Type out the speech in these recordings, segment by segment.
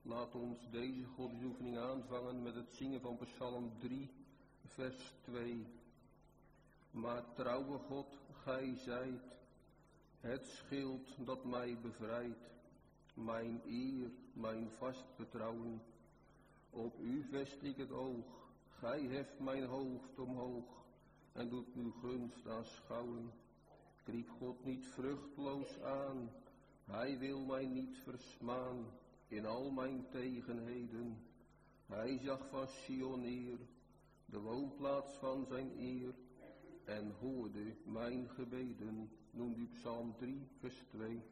Laat ons deze godsdienstoefening aanvangen met het zingen van Psalm 3, vers 2. Maar trouwe God, gij zijt het schild dat mij bevrijdt, mijn eer, mijn vast vertrouwen. Op u vest ik het oog, gij heft mijn hoofd omhoog en doet uw gunst aanschouwen. Kriep God niet vruchtloos aan, hij wil mij niet versmaan in al mijn tegenheden. Hij zag van Sion neer, de woonplaats van zijn eer, en hoorde mijn gebeden. Noemt u Psalm 3, vers 2.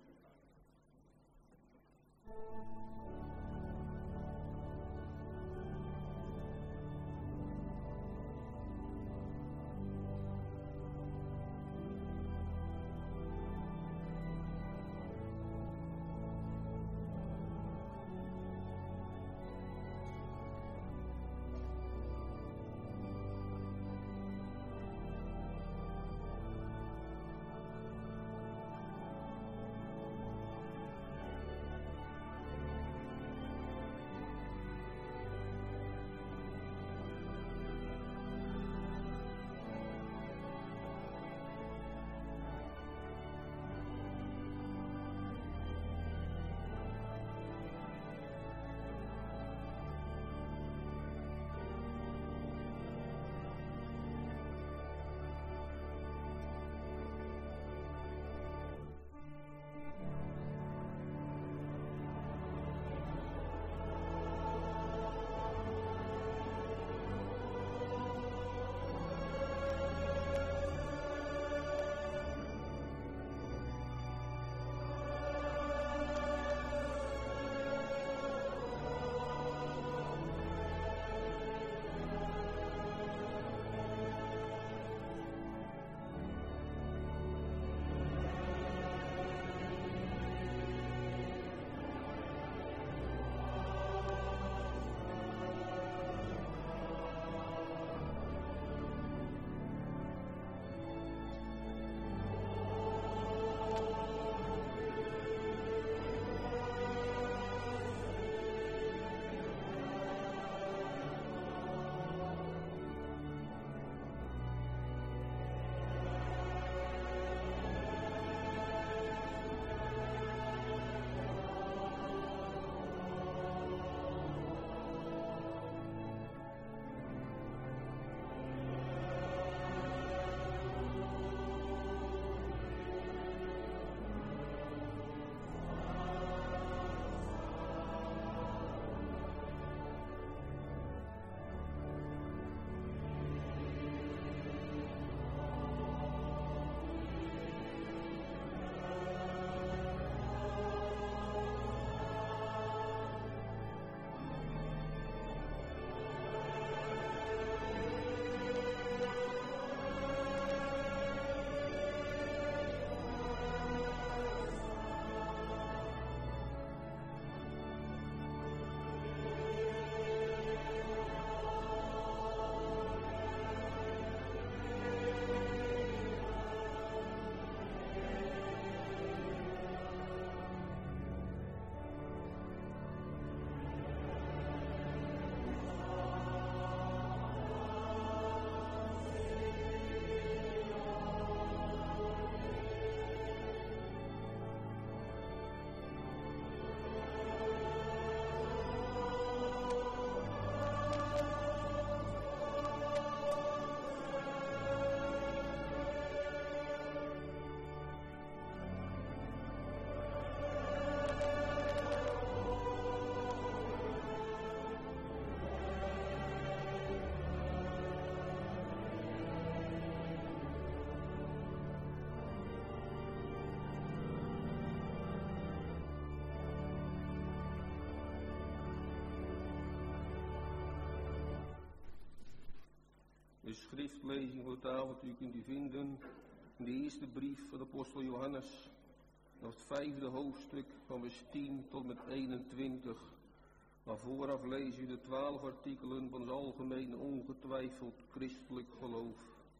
De schriftlezing voor het avontuur kunt u vinden in de eerste brief van de apostel Johannes, dat het 5e hoofdstuk van vers 10 tot met 21. Maar vooraf lees u de 12 artikelen van het algemeen ongetwijfeld christelijk geloof.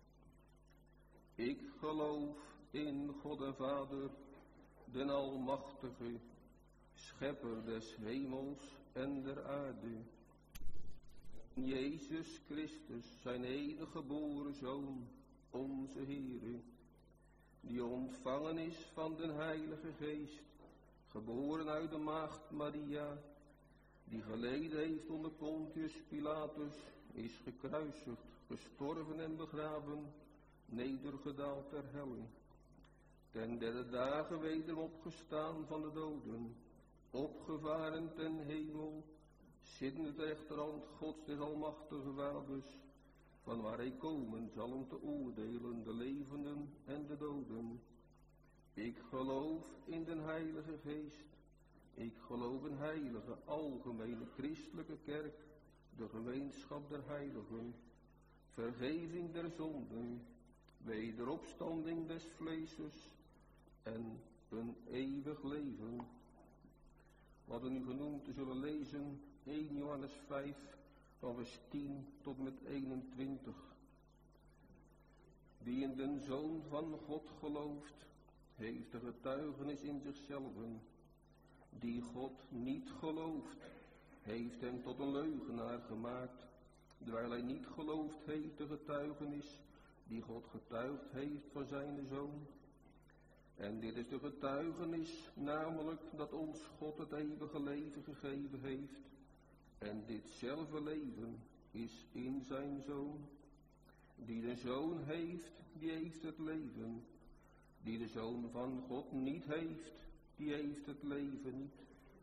Ik geloof in God en Vader, den Almachtige, schepper des hemels en der aarde. Jezus Christus, zijn enige geboren Zoon, onze Heere, die ontvangen is van den Heilige Geest, geboren uit de maagd Maria, die geleden heeft onder Pontius Pilatus, is gekruisigd, gestorven en begraven, nedergedaald ter helle. Ten derde dagen wederom opgestaan van de doden, opgevaren ten hemel, zittende ter rechterhand Gods des almachtige Vaders, van waar hij komen zal om te oordelen de levenden en de doden. Ik geloof in den Heilige Geest, ik geloof in heilige, algemene, christelijke kerk, de gemeenschap der heiligen, vergeving der zonden, wederopstanding des vleeses en een eeuwig leven. We hadden nu genoemd te zullen lezen 1 Johannes 5 van vers 10 tot met 21. Die in den Zoon van God gelooft, heeft de getuigenis in zichzelf. Die God niet gelooft, heeft hem tot een leugenaar gemaakt, terwijl hij niet geloofd heeft de getuigenis die God getuigd heeft van zijn Zoon. En dit is de getuigenis, namelijk dat ons God het eeuwige leven gegeven heeft. En ditzelfde leven is in zijn Zoon. Die de Zoon heeft, die heeft het leven. Die de Zoon van God niet heeft, die heeft het leven niet.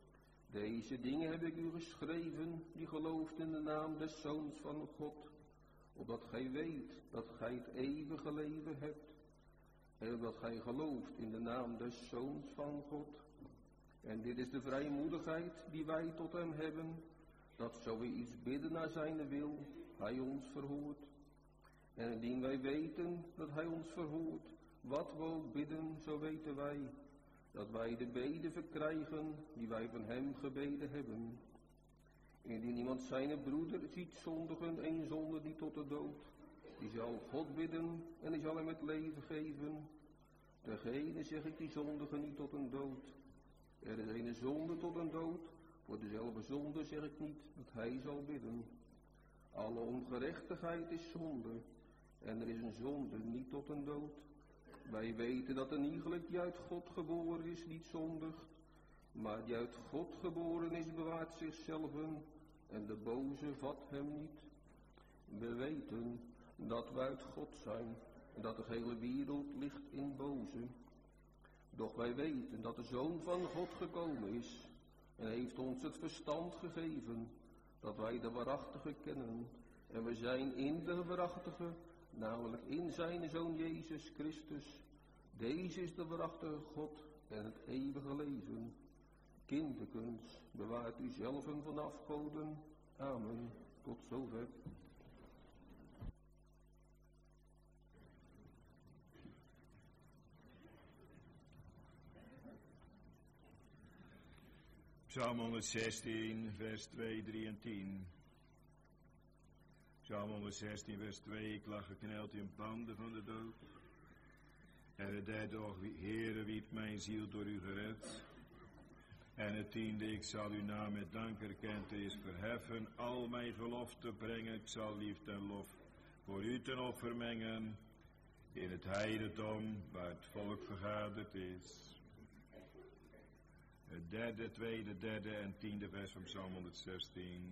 Deze dingen heb ik u geschreven, die gelooft in de naam des Zoons van God, opdat gij weet dat gij het eeuwige leven hebt, en opdat gij gelooft in de naam des Zoons van God. En dit is de vrijmoedigheid die wij tot hem hebben, dat zo we iets bidden naar zijn wil, hij ons verhoort. En indien wij weten dat hij ons verhoort, wat we ook bidden, zo weten wij, dat wij de bede verkrijgen die wij van hem gebeden hebben. Indien iemand zijn broeder ziet zondigen, een zonde die tot de dood, die zal God bidden en die zal hem het leven geven. Degene zeg ik die zondigen niet tot een dood. Er is een zonde tot een dood, voor dezelfde zonde zeg ik niet dat hij zal bidden. Alle ongerechtigheid is zonde, en er is een zonde niet tot een dood. Wij weten dat een iegelijk die uit God geboren is niet zondigt, maar die uit God geboren is bewaart zichzelf en de boze vat hem niet. We weten dat wij uit God zijn en dat de hele wereld ligt in boze. Doch wij weten dat de Zoon van God gekomen is en heeft ons het verstand gegeven, dat wij de waarachtige kennen. En we zijn in de waarachtige, namelijk in zijn Zoon Jezus Christus. Deze is de waarachtige God en het eeuwige leven. Kinderkens, bewaart u zelven van afgoden. Amen. Tot zover. Psalm 116, vers 2, 3 en 10. Psalm 116, vers 2. Ik lag gekneld in banden van de dood. En het derde, och Heere, wiet mijn ziel door u gered. En het tiende, ik zal uw naam met dank erkend is verheffen. Al mijn gelofte brengen, ik zal liefde en lof voor u ten offer mengen. In het heiligdom waar het volk vergaderd is. Het derde, tweede, derde en tiende vers van Psalm 116.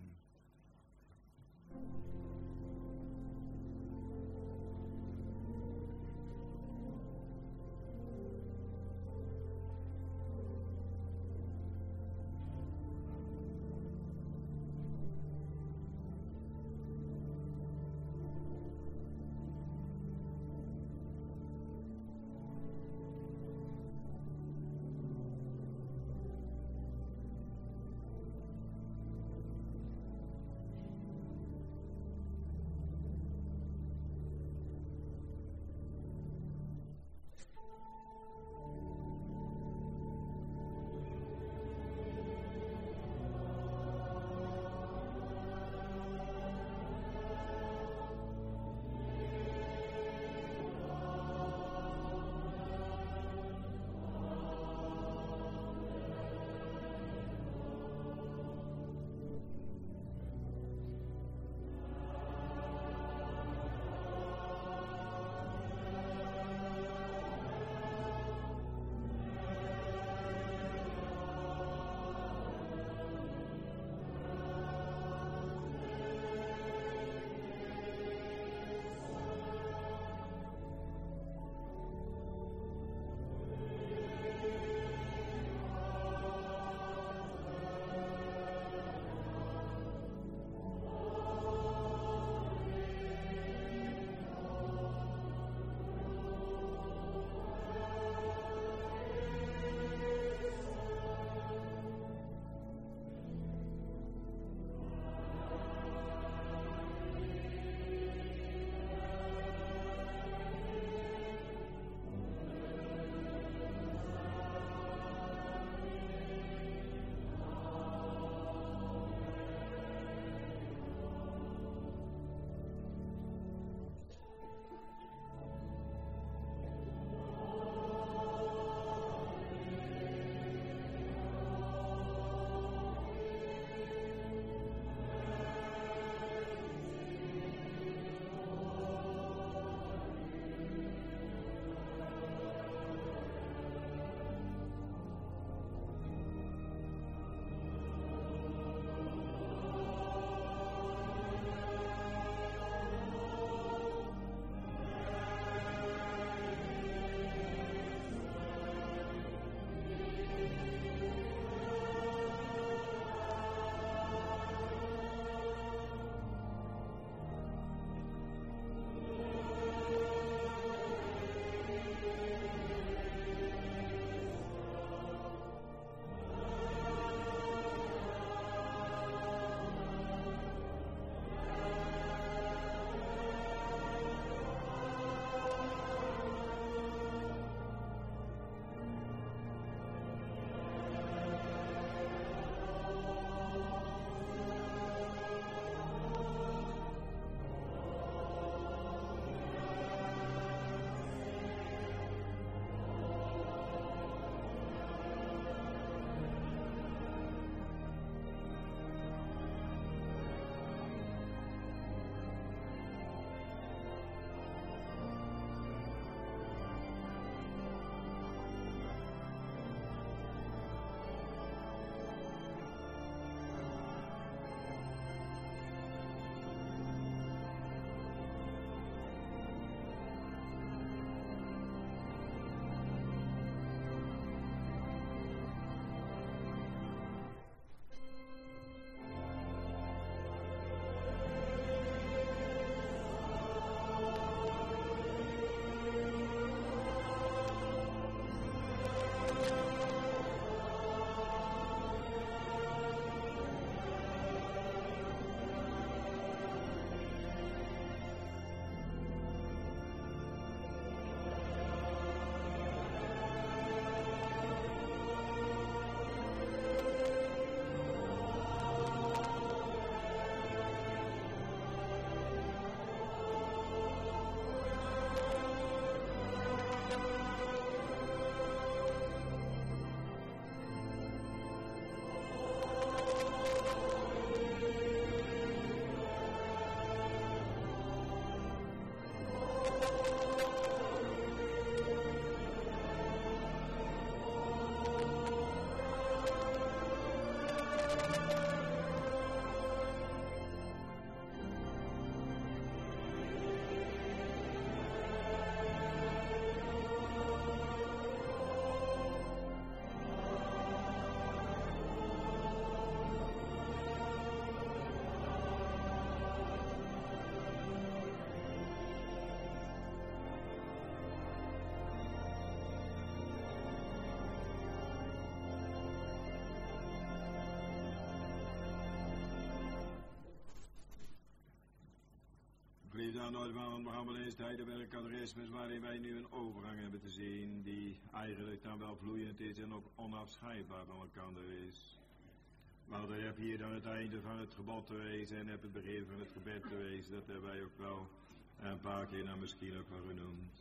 nou nooit van Mohammed is het heidewerk adresmes waarin wij nu een overgang hebben te zien die eigenlijk dan wel vloeiend is en ook onafscheidbaar van elkaar is. Maar dan heb je hier dan het einde van het gebod te wezen en heb het begin van het gebed te wezen. Dat hebben wij ook wel een paar keer nou misschien ook wel genoemd.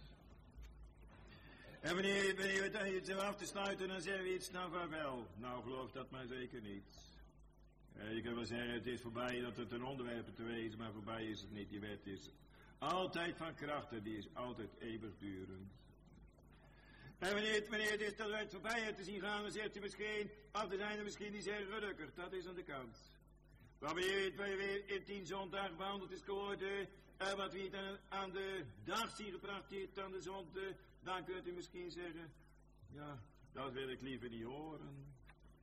En wanneer we dan iets af te sluiten, dan zeggen we iets nou vaarwel. Nou, geloof dat maar zeker niet. Je kan wel zeggen, het is voorbij dat het een onderwerp te wezen, maar voorbij is het niet. Die wet is altijd van kracht en die is altijd eeuwigdurend. En wanneer het is dat we het voorbij hebben te zien gaan, dan zegt u misschien, of er zijn er misschien die zeggen gelukkig, dat is aan de kant. Maar wanneer het weer in 10 zondagen behandeld is geworden, en wat we dan aan de dag zien gebracht heeft aan de zonde, dan kunt u misschien zeggen, ja, dat wil ik liever niet horen.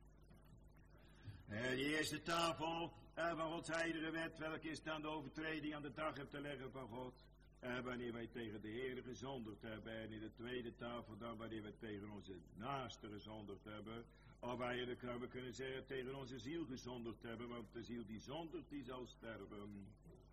Die eerste tafel van Gods heilige wet, welke is dan de overtreding aan de dag hebt te leggen van God. Wanneer wij tegen de Heer gezondigd hebben. En in de tweede tafel dan wanneer wij tegen onze naaste gezondigd hebben. Of eigenlijk we kunnen zeggen tegen onze ziel gezondigd hebben. Want de ziel die zondigt, die zal sterven.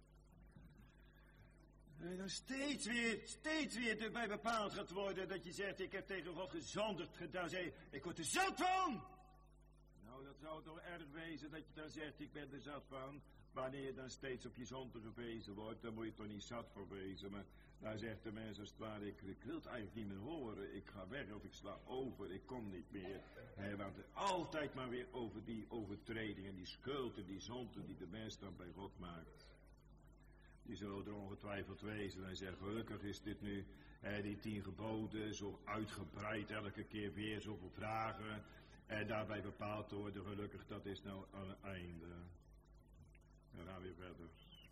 En dan steeds weer erbij bepaald gaat worden dat je zegt, ik heb tegen God gezondigd. Dan zeg je, ik word er zat van. Nou, dat zou toch erg wezen dat je dan zegt, ik ben er zat van. Wanneer je dan steeds op je zonde gewezen wordt, dan moet je toch niet zat voor wezen. Maar dan zegt de mens als het ware, ik wil het eigenlijk niet meer horen. Ik ga weg of ik sla over, ik kom niet meer. Want altijd maar weer over die overtredingen, die schuld en die zonde die de mens dan bij God maakt. Die zullen er ongetwijfeld wezen. En zeggen, gelukkig is dit nu, die 10 geboden, zo uitgebreid, elke keer weer zoveel vragen. En daarbij bepaald worden, gelukkig, dat is nou aan het einde. Dan gaan we weer verder.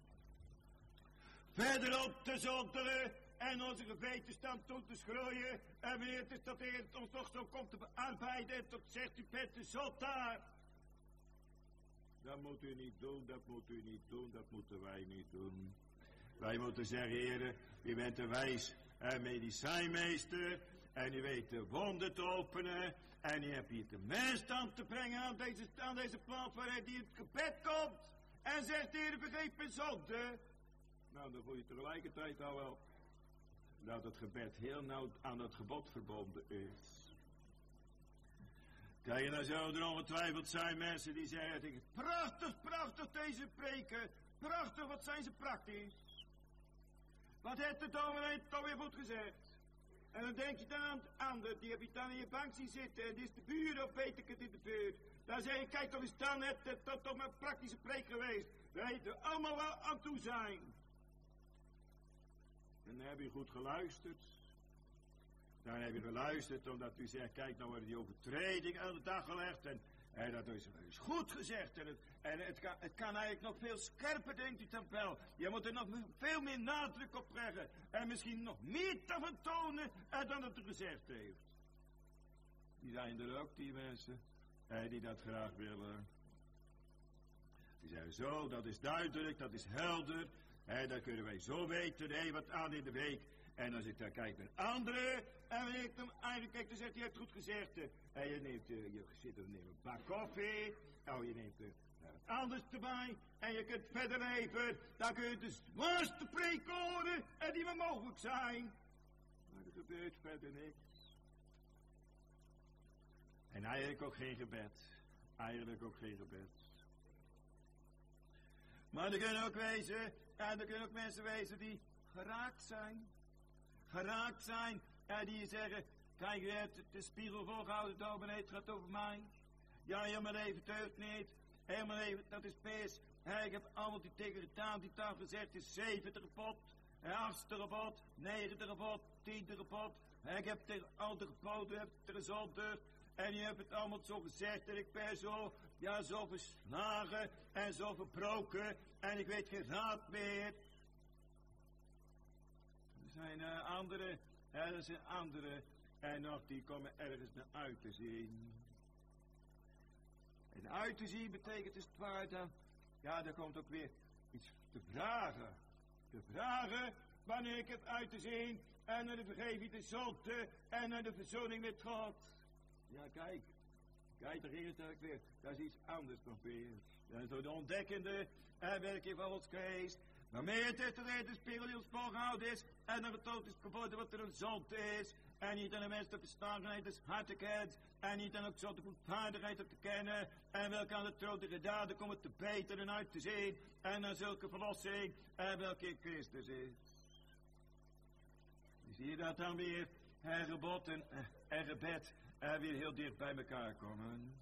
Verder op te zondigen en onze gewetensstand toe te schroeien. En wanneer het is dat de Heer ons toch zo komt te bearbeiden, tot zegt u bent de zondaar. Dat moet u niet doen, dat moet u niet doen, dat moeten wij niet doen. Wij moeten zeggen, Heer, u bent een wijs medicijnmeester. En u weet de wonden te openen. En u hebt hier de mens aan te brengen aan deze plaats waar hij die in het gebed komt. En zegt, Heer, vergeef mijn zonde. Nou, dan voel je tegelijkertijd al wel dat het gebed heel nauw aan het gebod verbonden is. Kijk, dan zullen er ongetwijfeld zijn mensen die zeggen, prachtig, prachtig deze preken. Prachtig, wat zijn ze praktisch. Wat heeft de dominee toch weer goed gezegd? En dan denk je dan aan de, die heb je dan in je bank zien zitten. En dit is de buurt, of weet ik het in de buurt. Dan zeg je, kijk toch eens dan, het toch maar een praktische preek geweest. Wij er allemaal wel aan toe zijn. En dan heb je goed geluisterd. Dan heb je geluisterd omdat u zegt, kijk nou worden die overtreding aan de dag gelegd. En dat is goed gezegd. En het kan eigenlijk nog veel scherper, denkt u dan wel. Je moet er nog veel meer nadruk op leggen. En misschien nog meer te vertonen dan het u gezegd heeft. Die zijn er ook, die mensen. Die dat graag willen. Die zeggen zo, dat is duidelijk, dat is helder. Dat kunnen wij zo weten, wat aan in de week. En als ik dan kijk naar anderen, en wanneer ik dan eigenlijk kijk, dan zegt hij, je hebt goed gezegd. En je neemt, je zit er neemt een bak koffie, je neemt wat anders erbij, en je kunt verder even, dan kun je de zwaarste preek horen, en die maar mogelijk zijn. Maar er gebeurt verder niks. En eigenlijk ook geen gebed. Eigenlijk ook geen gebed. Maar er kunnen ook wezen, en er kunnen ook mensen wezen die geraakt zijn. Geraakt zijn, en die zeggen, kijk, je hebt de spiegel volgehouden, dominee, het gaat over mij. Ja, helemaal leven deugt niet. Helemaal leven, dat is pis. Ik heb allemaal die tegen gedaan, die taal gezegd, is 7e gebod, 8e gebod, 9e gebod, 10e gebod. Ik heb tegen al de geboden, heb het gezondigd. En je hebt het allemaal zo gezegd, en ik ben zo, ja, zo verslagen en zo verbroken. En ik weet geen raad meer. Er zijn anderen, er zijn anderen, en nog die komen ergens naar uit te zien. En uit te zien betekent dus het waar dan, ja, daar komt ook weer iets te vragen. Te vragen wanneer ik het uit te zien, en naar de vergeving de zonde, en naar de verzoening met God. Ja, kijk, daar ging het eigenlijk weer, dat is iets anders nog weer. Dat is door de ontdekkende werking van Gods geest. Waarmee het is de spiegel die ons voorgehouden is. En er getoond is geworden wat er een zonde is. En niet aan de mens de verstandigheid des hartigheid. En niet aan ook zo de goedvaardigheid te kennen. En welke aan de trotige daden komen te beter en uit te zien. En aan zulke verlossing. En welke in Christus is. Zie je dat dan weer? En gebod en gebed. En weer heel dicht bij elkaar komen.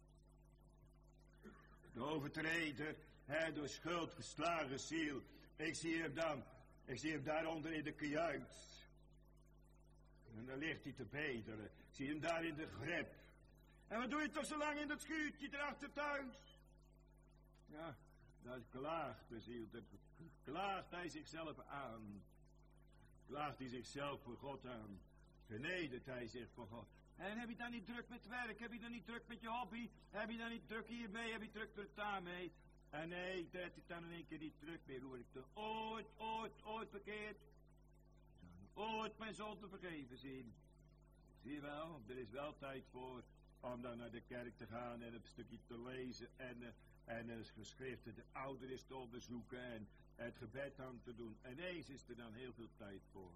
De overtreder. Door schuld verslagen ziel. Ik zie hem daaronder in de kajuit. En dan ligt hij te bedelen. Ik zie hem daar in de grep. En wat doe je toch zo lang in dat schuurtje erachter thuis? Ja, dat klaagt de ziel. Dat klaagt hij zichzelf aan. Klaagt hij zichzelf voor God aan. Vernedert hij zich voor God. En heb je dan niet druk met werk? Heb je dan niet druk met je hobby? Heb je dan niet druk hiermee? Heb je druk met daarmee? En nee, dat is dan in één keer niet druk meer. Hoe ik er ooit verkeerd. Ooit mijn zonde vergeven zien. Zie je wel, er is wel tijd voor om dan naar de kerk te gaan en een stukje te lezen en het geschriften de ouderen te onderzoeken en het gebed aan te doen. En eens is er dan heel veel tijd voor.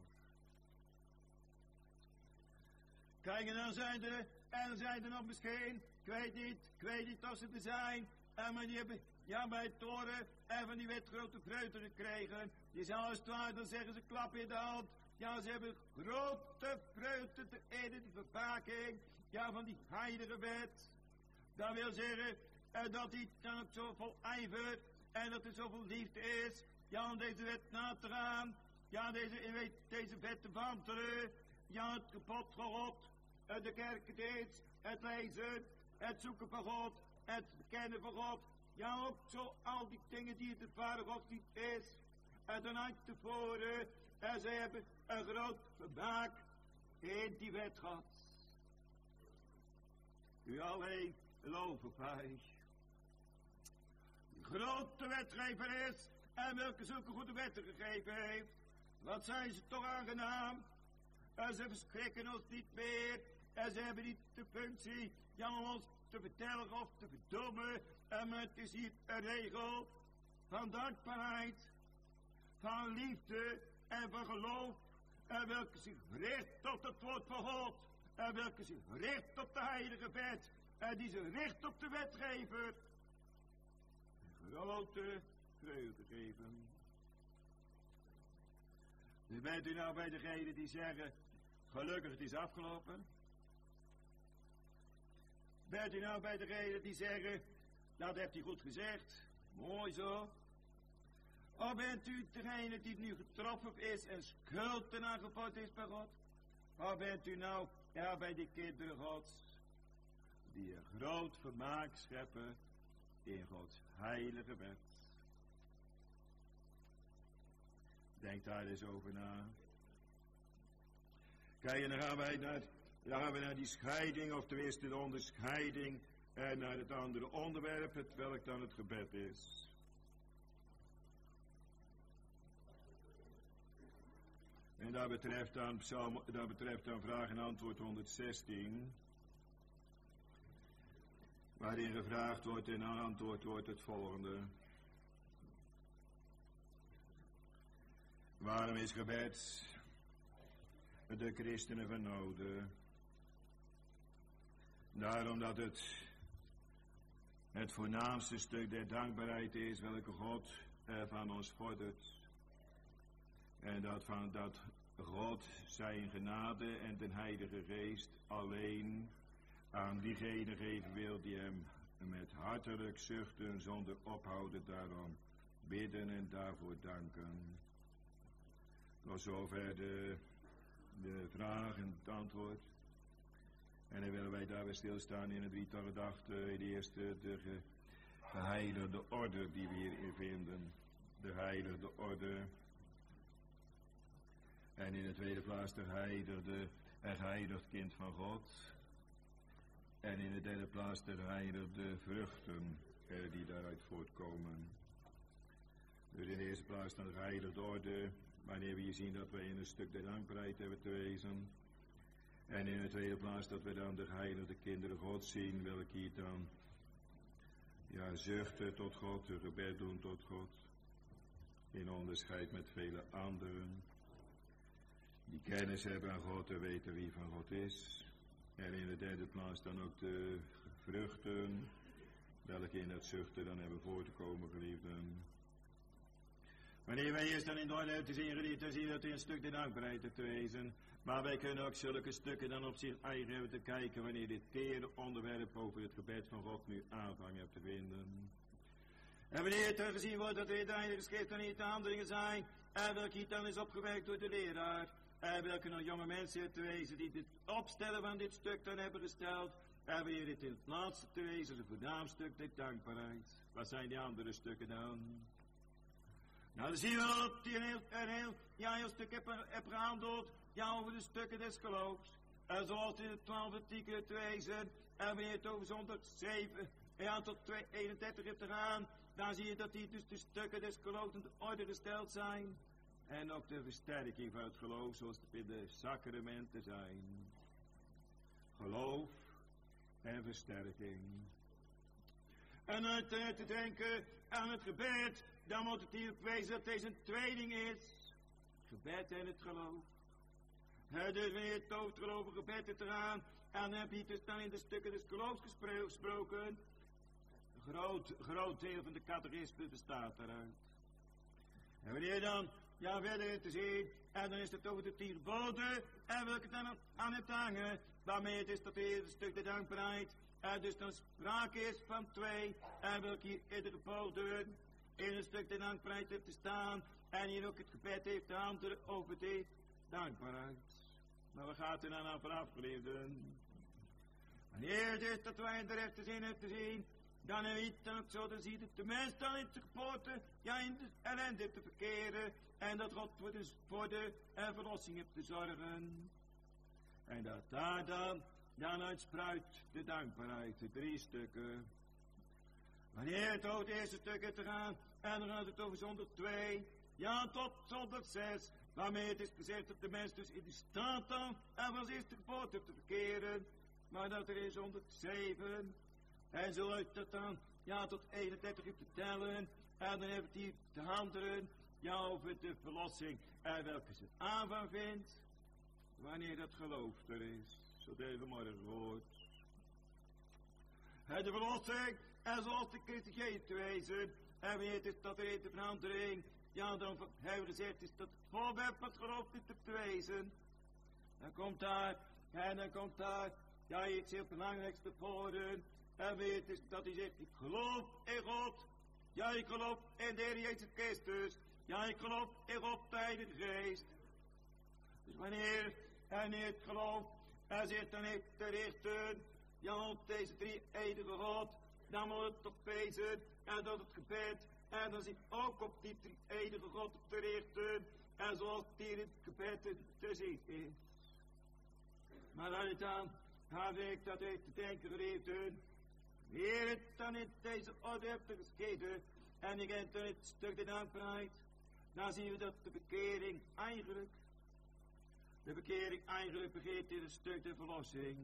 Kijk, en dan zijn er nog misschien, ik weet niet of ze er zijn, maar die hebben, ja, bij het toren en van die wet grote vreugde gekregen. Die zal als het ware, dan zeggen ze klap in de hand. Ja, ze hebben grote vreugde te eden, die vervaking, ja, van die heilige wet. Dat wil zeggen, dat hij dan ook zo vol ijver en dat er zoveel liefde is, ja, om deze wet na te gaan, ja, deze wet te wandelen, ja, het gebod van God, de kerkdienst, het lezen, het zoeken van God, het bekennen van God, ja, ook zo al die dingen die het de Vader God niet is, en dan uit tevoren, en ze hebben een groot vermaak in die wet gehad. U alleen geloven mij. Die grote wetgever is en welke zulke goede wetten gegeven heeft. Wat zijn ze toch aangenaam? En ze verschrikken ons niet meer. En ze hebben niet de functie ja, om ons te vertellen of te verdommen. En het is hier een regel van dankbaarheid, van liefde en van geloof. En welke zich richt tot het woord van God. En welke zich richt op de heilige wet. En die zich richt op de wetgever. Een grote vreugde geven. Dus bent u nou bij degenen die zeggen, gelukkig het is afgelopen? Bent u nou bij degenen die zeggen, dat hebt u goed gezegd, mooi zo? Of bent u degene die nu getroffen is en schuld ten aangepakt is bij God? Of bent u nou ja, bij die kinderen Gods, die een groot vermaak scheppen in Gods heilige wet? Denk daar eens over na. Kijk, en dan gaan we naar die scheiding, of tenminste de onderscheiding, en naar het andere onderwerp, welk dan het gebed is. En dat betreft dan vraag en antwoord 116, waarin gevraagd wordt en antwoord wordt het volgende. Waarom is gebed de christenen van noden? Daarom dat het voornaamste stuk der dankbaarheid is welke God van ons vordert. En dat God zijn genade en den Heilige Geest alleen aan diegenen geven wil die hem met hartelijk zuchten zonder ophouden daarom bidden en daarvoor danken. Tot zover de vraag en het antwoord. En dan willen wij daarbij stilstaan in het drietal gedachten. In de eerste de geheiligde orde die we hierin vinden. De heilige orde. En in de tweede plaats de geheiligde en geheiligd kind van God. En in de derde plaats de geheiligde vruchten die daaruit voortkomen. Dus in de eerste plaats dan de geheiligde orde. Wanneer we hier zien dat we in een stuk der dankbaarheid hebben te wezen. En in de tweede plaats dat we dan de geheiligde kinderen God zien. Welke hier dan zuchten tot God, hun gebed doen tot God. in onderscheid met vele anderen, die kennis hebben aan God en weten wie van God is. En in de derde plaats dan ook de vruchten, welke in het zuchten dan hebben voor te komen, geliefden. Wanneer wij eerst dan in de orde hebben te zien, geliefd, dan zien we dat er een stuk de dankbaarheid te wezen. Maar wij kunnen ook zulke stukken dan op zich eigen hebben te kijken, wanneer dit kere onderwerp over het gebed van God nu aanvang hebt te vinden. En wanneer het er gezien wordt dat er in de Heilige Schrift dan niet de handelingen zijn, en welke hier dan is opgewerkt door de leraar, en welke nog jonge mensen hebben te wezen die het opstellen van dit stuk dan hebben gesteld, en wanneer dit in het laatste te wezen, het voornaam stuk de dankbaarheid. Wat zijn die andere stukken dan? Nou, dan zien we dat hij een heel stuk heb gehandeld, over de stukken des geloofs. En zoals in het 12e artikel te wezen, en wanneer het over zondag 7, tot 31 heeft te gaan, dan zie je dat die dus de stukken des geloofs in de orde gesteld zijn. En ook de versterking van het geloof, zoals het in de sacramenten zijn. Geloof en versterking. En uit te denken aan het gebed, dan moet het hier wezen dat deze een tweeling is. Het gebed en het geloof. Dus wanneer het over het geloof en gebed is te gaan, en dan heb je dus dan in de stukken des geloofs gesproken. Een groot deel van de catechisme bestaat daaruit. En wanneer dan, verder te zien, en dan is het over de 10 geboden, en welke dan aan het hangen, waarmee het is dat hier een stuk de dankbaarheid, en dus dan sprake is van 2, en welke hier in de geboden, in een stuk de dankbaarheid heeft te staan, en hier ook het gebed heeft te handelen over de dankbaarheid. Maar we gaan er dan aan vanaf, geliefden. Wanneer het is dat wij in de rechte zin hebben te zien, dan hebben we het ook zo, dan ziet het de mens dan in de geboorte, in de ellende te verkeren, en dat God voor de verlossing heeft te zorgen. En dat daar dan uitspruit de dankbaarheid, de 3 stukken. Wanneer het over het eerste stuk is te gaan, en dan gaat het over zondag 2, tot zondag 6, waarmee het is gezegd dat de mens dus in de staat dan, en van zijn eerste geboorte heeft te verkeren, maar dat er in zondag 7, en zo uit dat dan, tot 31 heeft te tellen, en dan hebben we hier te handelen, over de verlossing, en welke zijn aanvang vindt, wanneer dat geloof er is. Zo hebben we morgen gehoord. De verlossing, en zoals de Christus Jezus te wezen, en wanneer het is dat er in de verandering, dan hebben we gezegd is dat het voorwerp van het geloof is te wezen. Dan komt daar, iets heel belangrijks te voren, en weet is dat hij zegt, ik geloof in God, ik geloof in de Heer Jezus Christus, ik geloof in God de Heilige Geest. Dus wanneer het geloof, zegt dan heeft te richten, op deze 3 eeuwige God, dan moet het toch wezen, en dat het gebed, en dan zit ook op die 3 eeuwige God te richten, en zoals het hier in het gebed te zien is. Maar als je dan, ik dat heeft te denken geliefden, weer het dan in deze orde hebt geschieden, en ik heb dan het stuk de dankbaarheid, dan zien we dat de bekering eigenlijk begint in het stuk de verlossing.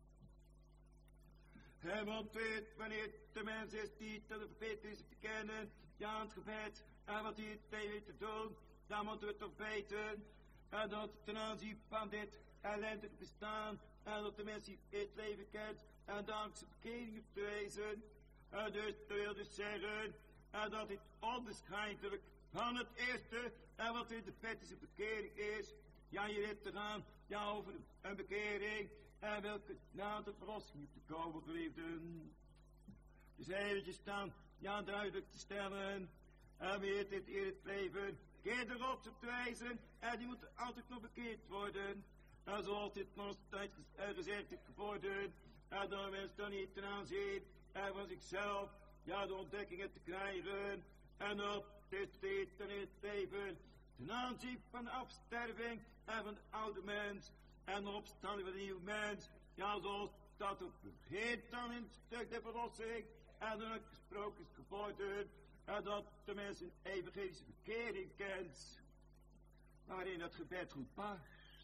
Want wanneer de mens is die de profeet is te kennen, het gebed, en wat hij weet te doen, dan moeten we toch weten, en dat ten aanzien van dit ellendig bestaan, en dat de mens het leven kent, en dankzij bekering heeft te wezen, dus dat wil dus zeggen, dat dit onderscheidelijk van het eerste, en wat in de fetische bekering is, je hebt te gaan, over een bekering, en welke na de verlossing heeft te komen, geliefden. Dus eventjes dan, duidelijk te stellen, en weer dit in het leven, keer erop te wijzen, en die moeten altijd nog bekeerd worden. En zoals dit nog tijd gezegd is geworden, en dan mensen dan niet ten aanzien, en van zichzelf, de ontdekkingen te krijgen, en dat dit dan in het leven, ten aanzien van de afsterving, en van de oude mens, en de opstanding van de nieuwe mens, zoals dat ook begint dan in het stuk der verlossing, en dan ook gesproken is geworden, en dat de mens een evangelische bekering kent, waarin dat gebed goed past.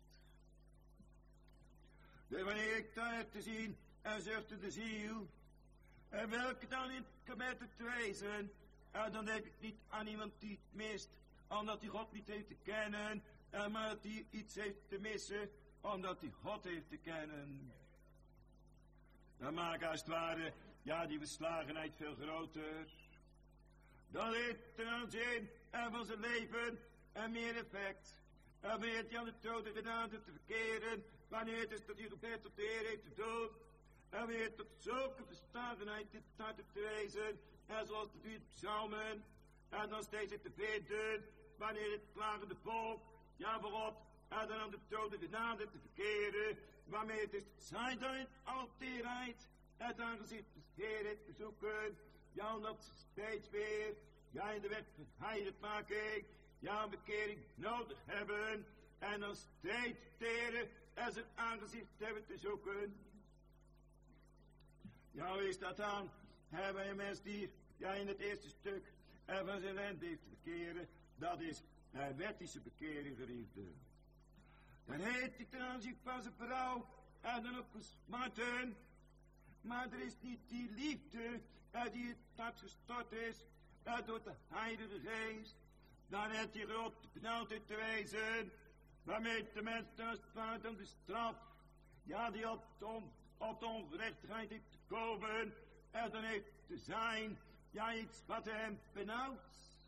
Dus wanneer ik dan heb te zien, en zuchtte de ziel, en welke dan in het gebed te wezen, dan denk ik niet aan iemand die het mist, omdat hij God niet heeft te kennen, maar dat hij iets heeft te missen, omdat hij God heeft te kennen. Dan maakt als het ware, die verslagenheid veel groter. Dan heeft ten aanzien van zijn leven meer effect. En wanneer hij aan de dood gedaan te verkeren, wanneer het is dat hij gebed tot de Heer heeft te doen, en wanneer tot zulke verslagenheid dit hart te wezen, en zoals de 4 psalmen, en dan steeds te vinden, wanneer het klagende volk, voor God, en dan aan de dood gedaan te verkeren, waarmee het is zijn dan in alterheid, het aangezicht des Heeren te zoeken, omdat ze steeds weer, in de weg van heiligmaking, een bekering nodig hebben, en dan steeds teren en zijn aangezicht hebben te zoeken. Hoe is dat dan? Hebben we een mens die, in het eerste stuk, van zijn land heeft te bekeren, dat is wettische bekering, geliefde. Dan heeft hij ten aanzien van zijn vrouw, en dan ook gesmarten, maar er is niet die liefde, die het hart gestort is, door de Heilige Geest. Dan heeft hij grote benauwdheid te wezen, waarmee de mens dan de straf, die op de ongerechtigheid heeft te komen, en dan heeft te zijn, iets wat hem benauwt.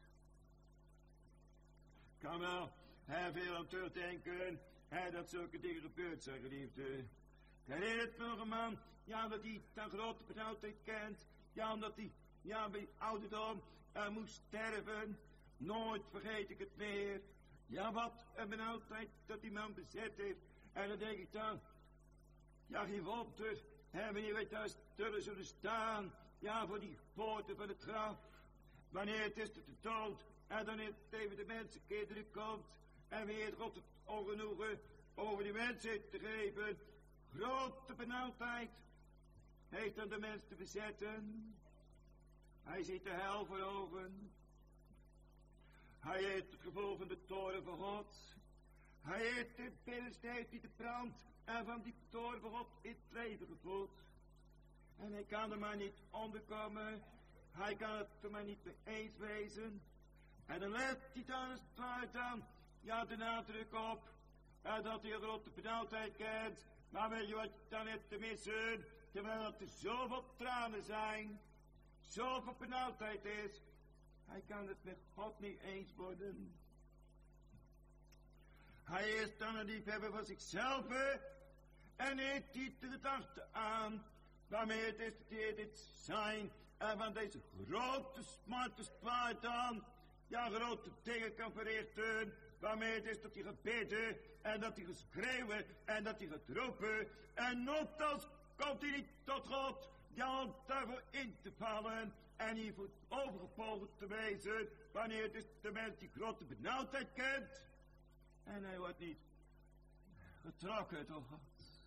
Kan wel veel aan terugdenken, dat zulke dingen gebeurd zijn, geliefde. Herinner het nog een man, dat hij een grote benauwdheid kent, omdat hij, bij ouderdom moest sterven. Nooit vergeet ik het meer. Wat een benauwdheid dat die man bezet heeft. En dan denk ik dan, geen wonder, wanneer wij thuis zullen staan, voor die poorten van het graf. Wanneer het is tot de dood, en dan heeft even de mensen kinderen komt, en weer God het ongenoegen over die mensen te geven. Grote benauwdheid heeft dan de mens te bezetten. Hij ziet de hel voor ogen. Hij heeft het gevoel van de toorn van God. Hij heeft de binnenste heeft die de brand en van die toorn van God in het leven gevoeld. En hij kan er maar niet onderkomen. Hij kan het er maar niet mee eens wezen. En dan legt hij dan het paard dan, de nadruk op. En dat hij een grote benauwdheid kent. Maar weet je wat je dan hebt te missen? Terwijl er zoveel tranen zijn. Zoveel benauwdheid is. Hij kan het met God niet eens worden. Hij is dan een liefhebber van zichzelf. En heeft niet de gedachte aan. Waarmee het is dat hij dit zijn. En van deze grote smarte spaart dan. Grote dingen kan verrichten. Waarmee het is dat hij gaat bidden. En dat hij gaat schreeuwen. En dat hij gaat roepen. En nogthans komt hij niet tot God. Om daarvoor in te vallen. En hier voor overgepogen te wezen. Wanneer het is de mens die grote benauwdheid kent. En hij wordt niet getrokken door God.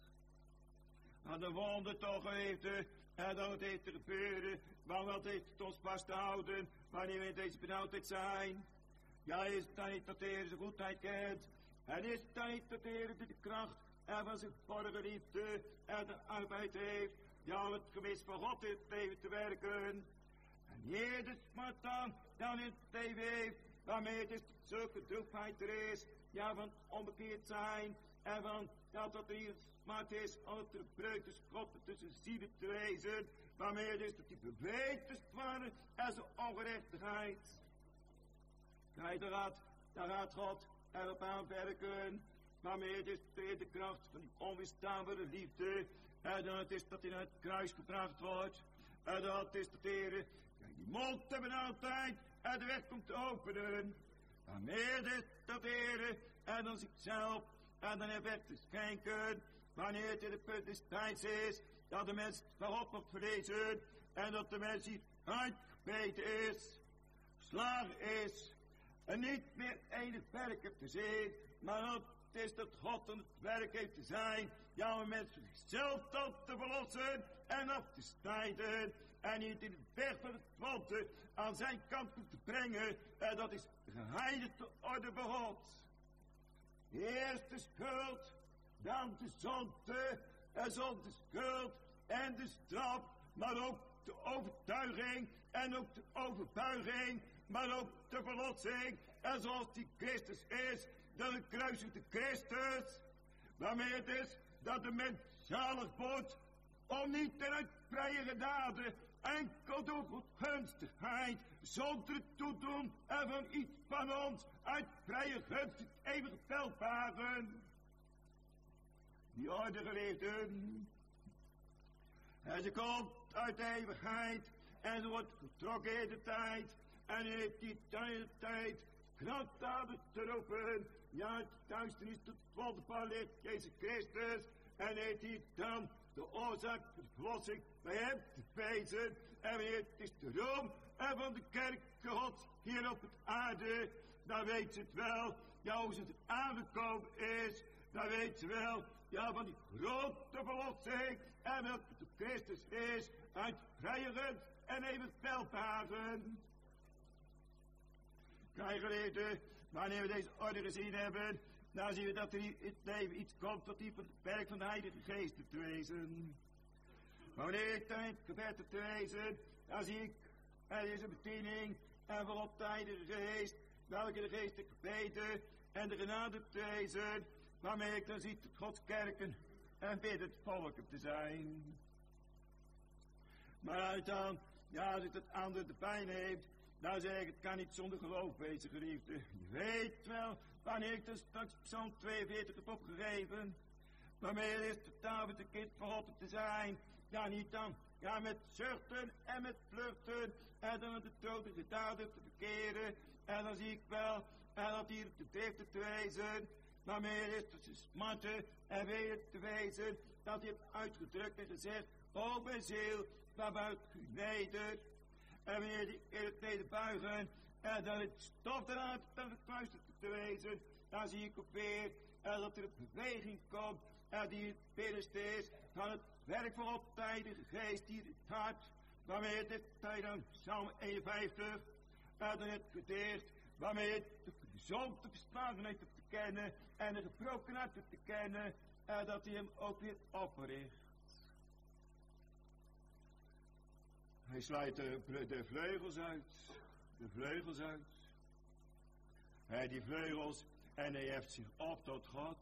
Maar de wonder toch heeft en dan het heeft te gebeuren. Maar wat heeft het ons vast te houden. Wanneer we in deze benauwdheid zijn. Is het dan niet dat de Heer zijn goedheid kent. En is het dan niet dat de Heer de kracht en van zijn vorige liefde en de arbeid heeft. Het gemis van God in het leven te werken. En hier de smart dan in het leven heeft. Waarmee het is zulke droefheid er is. Van onbekeerd zijn. En van dat er hier smart is. Om het verbreuk tussen God en tussen zielen te wezen. Waarmee het is dat die verweten waren. En zijn ongerechtigheid. Kijk, daar gaat God erop aanwerken. Waarmee het is de kracht van die onweerstaanbare liefde. En dan het is dat hij naar het kruis gebracht wordt. En dan het is dat de Heer die mond te benauwdheid en de weg komt te openen. Waarmee het is dat de Heer en dan zichzelf en dan heeft weg te schenken. Wanneer het in de punt des tijds is. Dat de mens waarop moet vrezen. En dat de mens hier uitgebeten is. Slagen is. En niet meer enig werk heeft te zien. Maar dat het is dat God aan het werk heeft te zijn. Om mensen zichzelf tot te verlossen en af te snijden. En niet in de weg van het wante aan zijn kant toe te brengen. En dat is geheiligde orde bij God. Eerst de schuld, dan de zonde. En zonder schuld en de straf. Maar ook de overtuiging en ook de overbuiging, maar ook de verlossing. En zoals die Christus is, de gekruisigde Christus, waarmee het is dat de mens zalig wordt, om niet uit vrije genade, enkel door goedgunstigheid, zonder toedoen en van iets van ons, uit vrije gunst het eeuwige welvaren. Die orde geleerden, en ze komt uit de eeuwigheid, en ze wordt getrokken in de tijd, en heeft die tijd krachtdadig te roepen, ja, het duisternis tot het wonderbaar licht, Jezus Christus, en heeft hij dan de oorzaak van de verlossing bij hem te wijzen, en wanneer het is de roem en van de kerk Gods hier op het aarde, dan weet ze het wel, ja, hoe ze het aangekomen is, dan weet ze wel, ja, van die grote verlossing, en wat het Christus is, uit vrije gunst en eeuwig welvaren. Krijggeleden, wanneer we deze orde gezien hebben, dan zien we dat er in het leven iets komt wat die van het werk van de Heilige Geest te wezen. Maar wanneer ik dan in het gebed te wezen, dan zie ik, er is een bediening en voorop de Heilige Geest, welke de geestelijke gebeden en de genade te wezen, waarmee ik dan zie dat Gods kerken en biddend volk te zijn. Maar als dan, ja, als ik het andere de pijn heeft, dan zeg ik, het kan niet zonder geloof wezen, geliefde. Je weet wel, wanneer ik dan straks Psalm 42 heb opgegeven, waarmee het is de David een kind van God te zijn, ja, niet dan, ja, met zuchten en met vluchten, en dan met de troon gedaden te verkeren, en dan zie ik wel, en dat hier te driften te wezen, waarmee het is dat ze smarten en weder te wezen, dat hij heeft uitgedrukt en gezegd, o mijn ziel, waar buigt u neder, en wanneer die in het nederbuigen, en dan het stof eruit, dan het kruis te wezen, dan zie ik ook weer, en dat er een beweging komt, en die het binnenste is, van het werk van op de Heilige Geest hier in het hart, waarmee het dit tijd dan Psalm 51, en dan het gedicht, waarmee het de gezond, de verslagenheid te kennen, en de gebrokenheid te kennen, en dat hij hem ook weer opricht. Hij sluit de vleugels uit. De vleugels uit. Hij die vleugels en hij heft zich op tot God.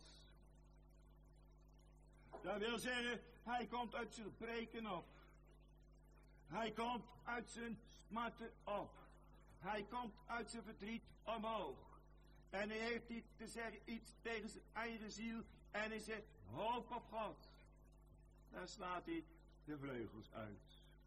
Dat wil zeggen, hij komt uit zijn breken op. Hij komt uit zijn smarten op. Hij komt uit zijn verdriet omhoog. En hij heeft iets te zeggen, iets tegen zijn eigen ziel. En hij zegt, hoop op God. Dan slaat hij de vleugels uit.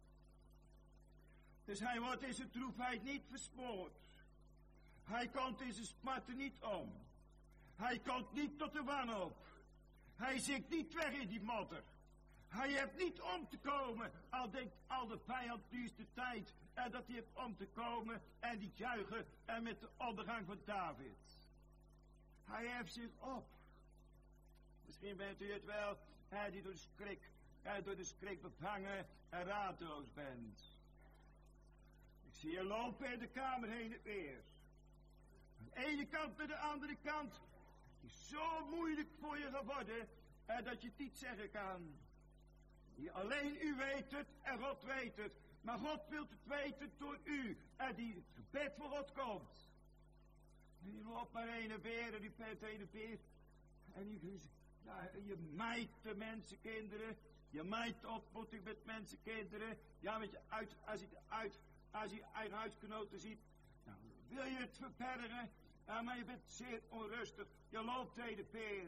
Dus hij wordt in zijn droefheid niet versmoord. Hij komt in zijn smarten niet om. Hij komt niet tot de wanhoop. Hij zinkt niet weg in die modder. Hij heeft niet om te komen. Al denkt al de vijand nu is de tijd. En dat hij heeft om te komen en die juichen en met de ondergang van David. Hij heeft zich op. Misschien bent u het wel, hij die door de schrik bevangen en raadloos bent. Ik zie je lopen in de kamer heen en weer. Van de ene kant naar de andere kant. Het is zo moeilijk voor je geworden dat je het niet zeggen kan. Alleen u weet het en God weet het. Maar God wil het weten door u. En die het gebed voor God komt. En je loopt maar heen en weer en je bent heen en weer. En je mijt de mensenkinderen. Je mijt de ontmoeting met mensenkinderen. Ja, weet je, als je eigen huisgenoten ziet, nou, wil je het verbergen, maar je bent zeer onrustig. Je loopt heen en weer.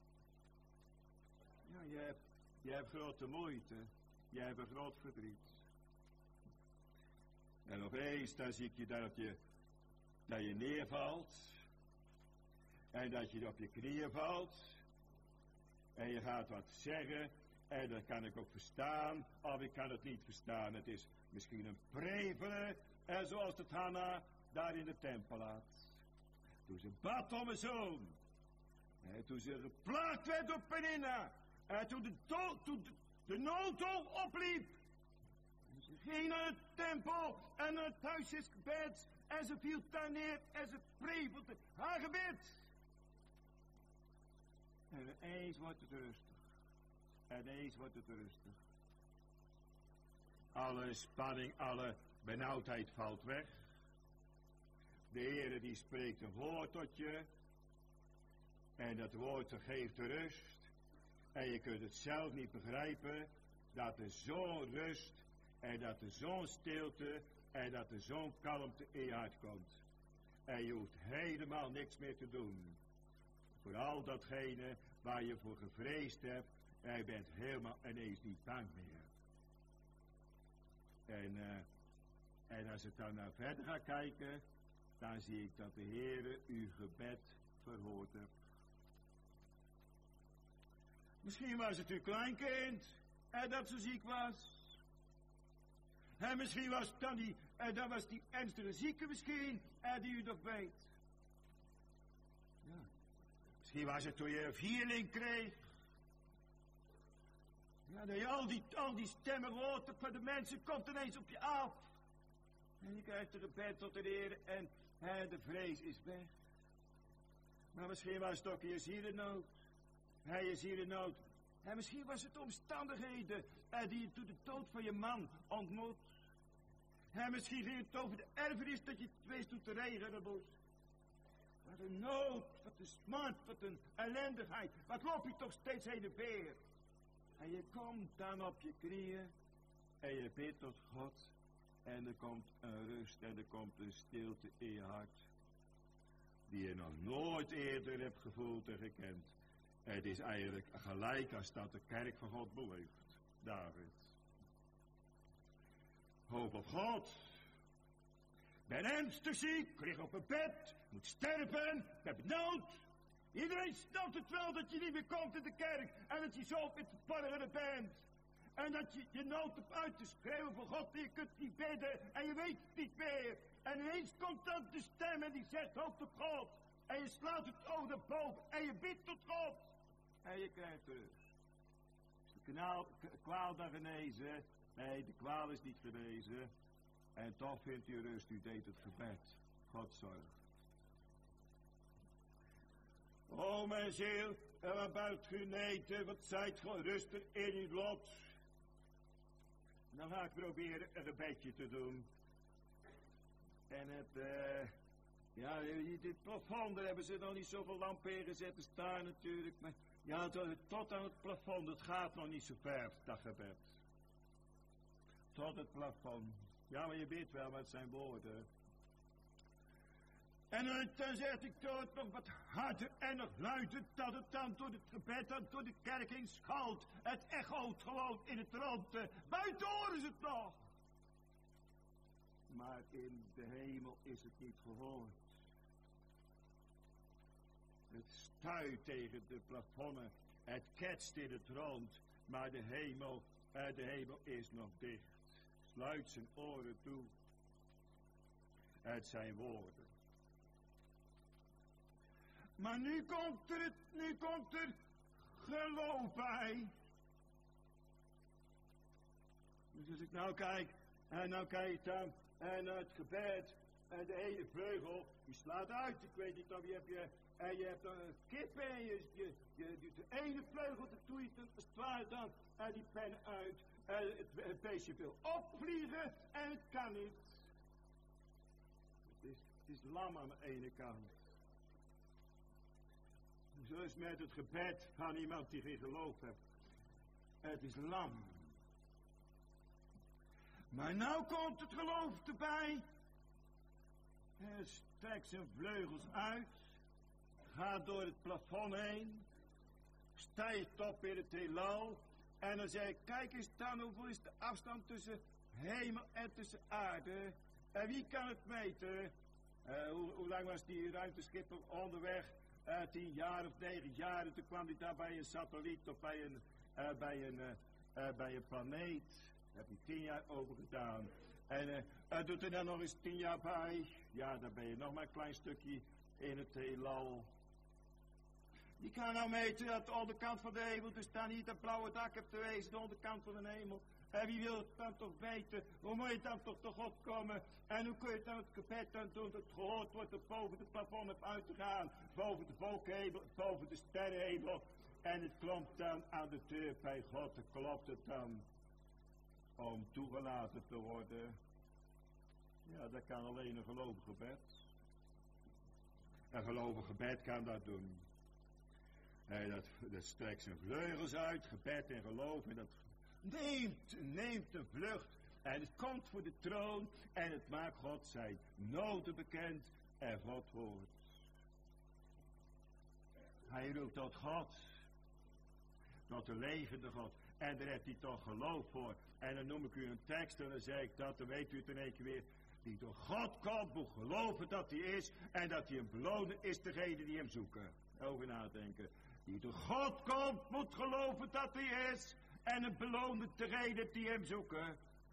Ja, je hebt grote moeite. Je hebt een groot verdriet. En opeens, dan zie ik je dat je neervalt. En dat je op je knieën valt. En je gaat wat zeggen. En dat kan ik ook verstaan. Of ik kan het niet verstaan. Het is misschien een prevelen. En zoals het Hanna daar in de tempel had. Toen ze bad om een zoon. En toen ze geplaagd werd door Penina. En toen de nooddol opliep. En ze ging naar de tempel en naar het huis des gebeds. En ze viel daar neer en ze prevelde haar gebed. En ineens wordt het rustig. En ineens wordt het rustig. Alle spanning, alle benauwdheid valt weg. De Heere die spreekt een woord tot je. En dat woord geeft rust. En je kunt het zelf niet begrijpen. Dat er zo'n rust. En dat er zo'n stilte. En dat er zo'n kalmte in je hart komt. En je hoeft helemaal niks meer te doen. Vooral datgene waar je voor gevreesd hebt. En je bent helemaal ineens niet bang meer. En als ik dan naar verder ga kijken. Dan zie ik dat de Heere uw gebed verhoord heeft. Misschien was het uw kleinkind. En dat zo ziek was. En misschien was het dan was die ernstige zieke misschien. En die u nog weet. Ja. Misschien was het toen je een vierling kreeg. Ja, dat je al die stemmen hoort van de mensen komt ineens op je af. En je krijgt een gebed tot de Heer en de vrees is weg. Maar misschien was het ook je zielennood. Je zielennood. En misschien was het omstandigheden die je toen de dood van je man ontmoet. En misschien ging het over de erfenis dat je twee toen te regenen moest. Wat een nood, wat een smart, wat een ellendigheid. Wat loop je toch steeds heen en weer. En je komt dan op je knieën en je bidt tot God. En er komt een rust en er komt een stilte in je hart. Die je nog nooit eerder hebt gevoeld en gekend. Het is eigenlijk gelijk als dat de kerk van God beleeft. David. Hoop op God. Ben ernstig ziek, lig op een bed, moet sterven, ben benauwd. Iedereen snapt het wel dat je niet meer komt in de kerk en dat je zo met de parren bent. En dat je je nood hebt uit te schreeuwen voor God en je kunt niet bidden en je weet het niet meer. En ineens komt dan de stem en die zegt hoop op God. En je slaat het oog naar boven en je bidt tot God. En je krijgt rust. Is de kwaal dan genezen? Nee, de kwaal is niet genezen. En toch vindt u rust, u deed het gebed. God zorgt. O mijn ziel, en wat buit u neten, wat zijt gerustig in uw lot. Dan ga ik proberen een gebedje te doen. En dit plafond, daar hebben ze nog niet zoveel lampen in gezet te staan natuurlijk. Maar ja, tot aan het plafond, het gaat nog niet zo ver, dat gebed. Tot het plafond. Ja, maar je weet wel wat zijn woorden. En dan zeg ik het nog wat harder en nog luider, dat het dan door het gebed en door de kerk heen schalt. Het echoot gewoon in het rond. Buiten horen ze het nog. Maar in de hemel is het niet gehoord. Het stuit tegen de plafonnen. Het ketst in het rond. Maar de hemel is nog dicht. Sluit zijn oren toe. Het zijn woorden. Maar nu komt er geloof bij. Dus als ik nou kijk, en nou kijk dan, en het gebed, en de ene vleugel, die slaat uit. Ik weet niet of je hebt een kip en je doet de ene vleugel, dan doe je het slaat dan, en die pen uit. En het beestje wil opvliegen, en het kan niet. Het is lam aan de ene kant. Zo is met het gebed van iemand die geen geloof heeft. Het is lam. Maar nou komt het geloof erbij. Hij strekt zijn vleugels uit. Gaat door het plafond heen. Stijgt op in het heelal. En dan zei ik, kijk eens dan, hoeveel is de afstand tussen hemel en tussen aarde? En wie kan het meten? Hoe lang was die ruimteschip onderweg? 10 jaar of 9 jaar. En toen kwam hij daar bij een satelliet of bij een planeet. Daar heb je 10 jaar over gedaan. En doet er dan nog eens 10 jaar bij. Ja, dan ben je nog maar een klein stukje in het heelal. Die kan nou meten dat de onderkant van de hemel, dus daar niet dat blauwe dak hebt te wezen, de onderkant van de hemel. En wie wil het dan toch weten? Hoe moet je dan toch tot God komen? En hoe kun je dan het gebed dan doen dat het gehoord wordt dat boven het plafond hebt uit te gaan? Boven de wolkenhemel, boven de sterrenhemel. En het klopt dan aan de deur bij God, het klopt het dan. om toegelaten te worden, ja, dat kan alleen een gelovig gebed. Een gelovig gebed kan dat doen. Dat strekt zijn vleugels uit, gebed en geloof, en dat neemt een vlucht. En het komt voor de troon en het maakt God zijn noden bekend en God hoort. Hij roept tot God, tot de levende God. En daar heeft hij toch geloof voor. En dan noem ik u een tekst en dan zeg ik dat, dan weet u het in één keer weer. Die door God komt, moet geloven dat hij is en dat hij een beloner is degene die hem zoeken. Over nadenken. Die door God komt, moet geloven dat hij is en een beloner degene die hem zoeken.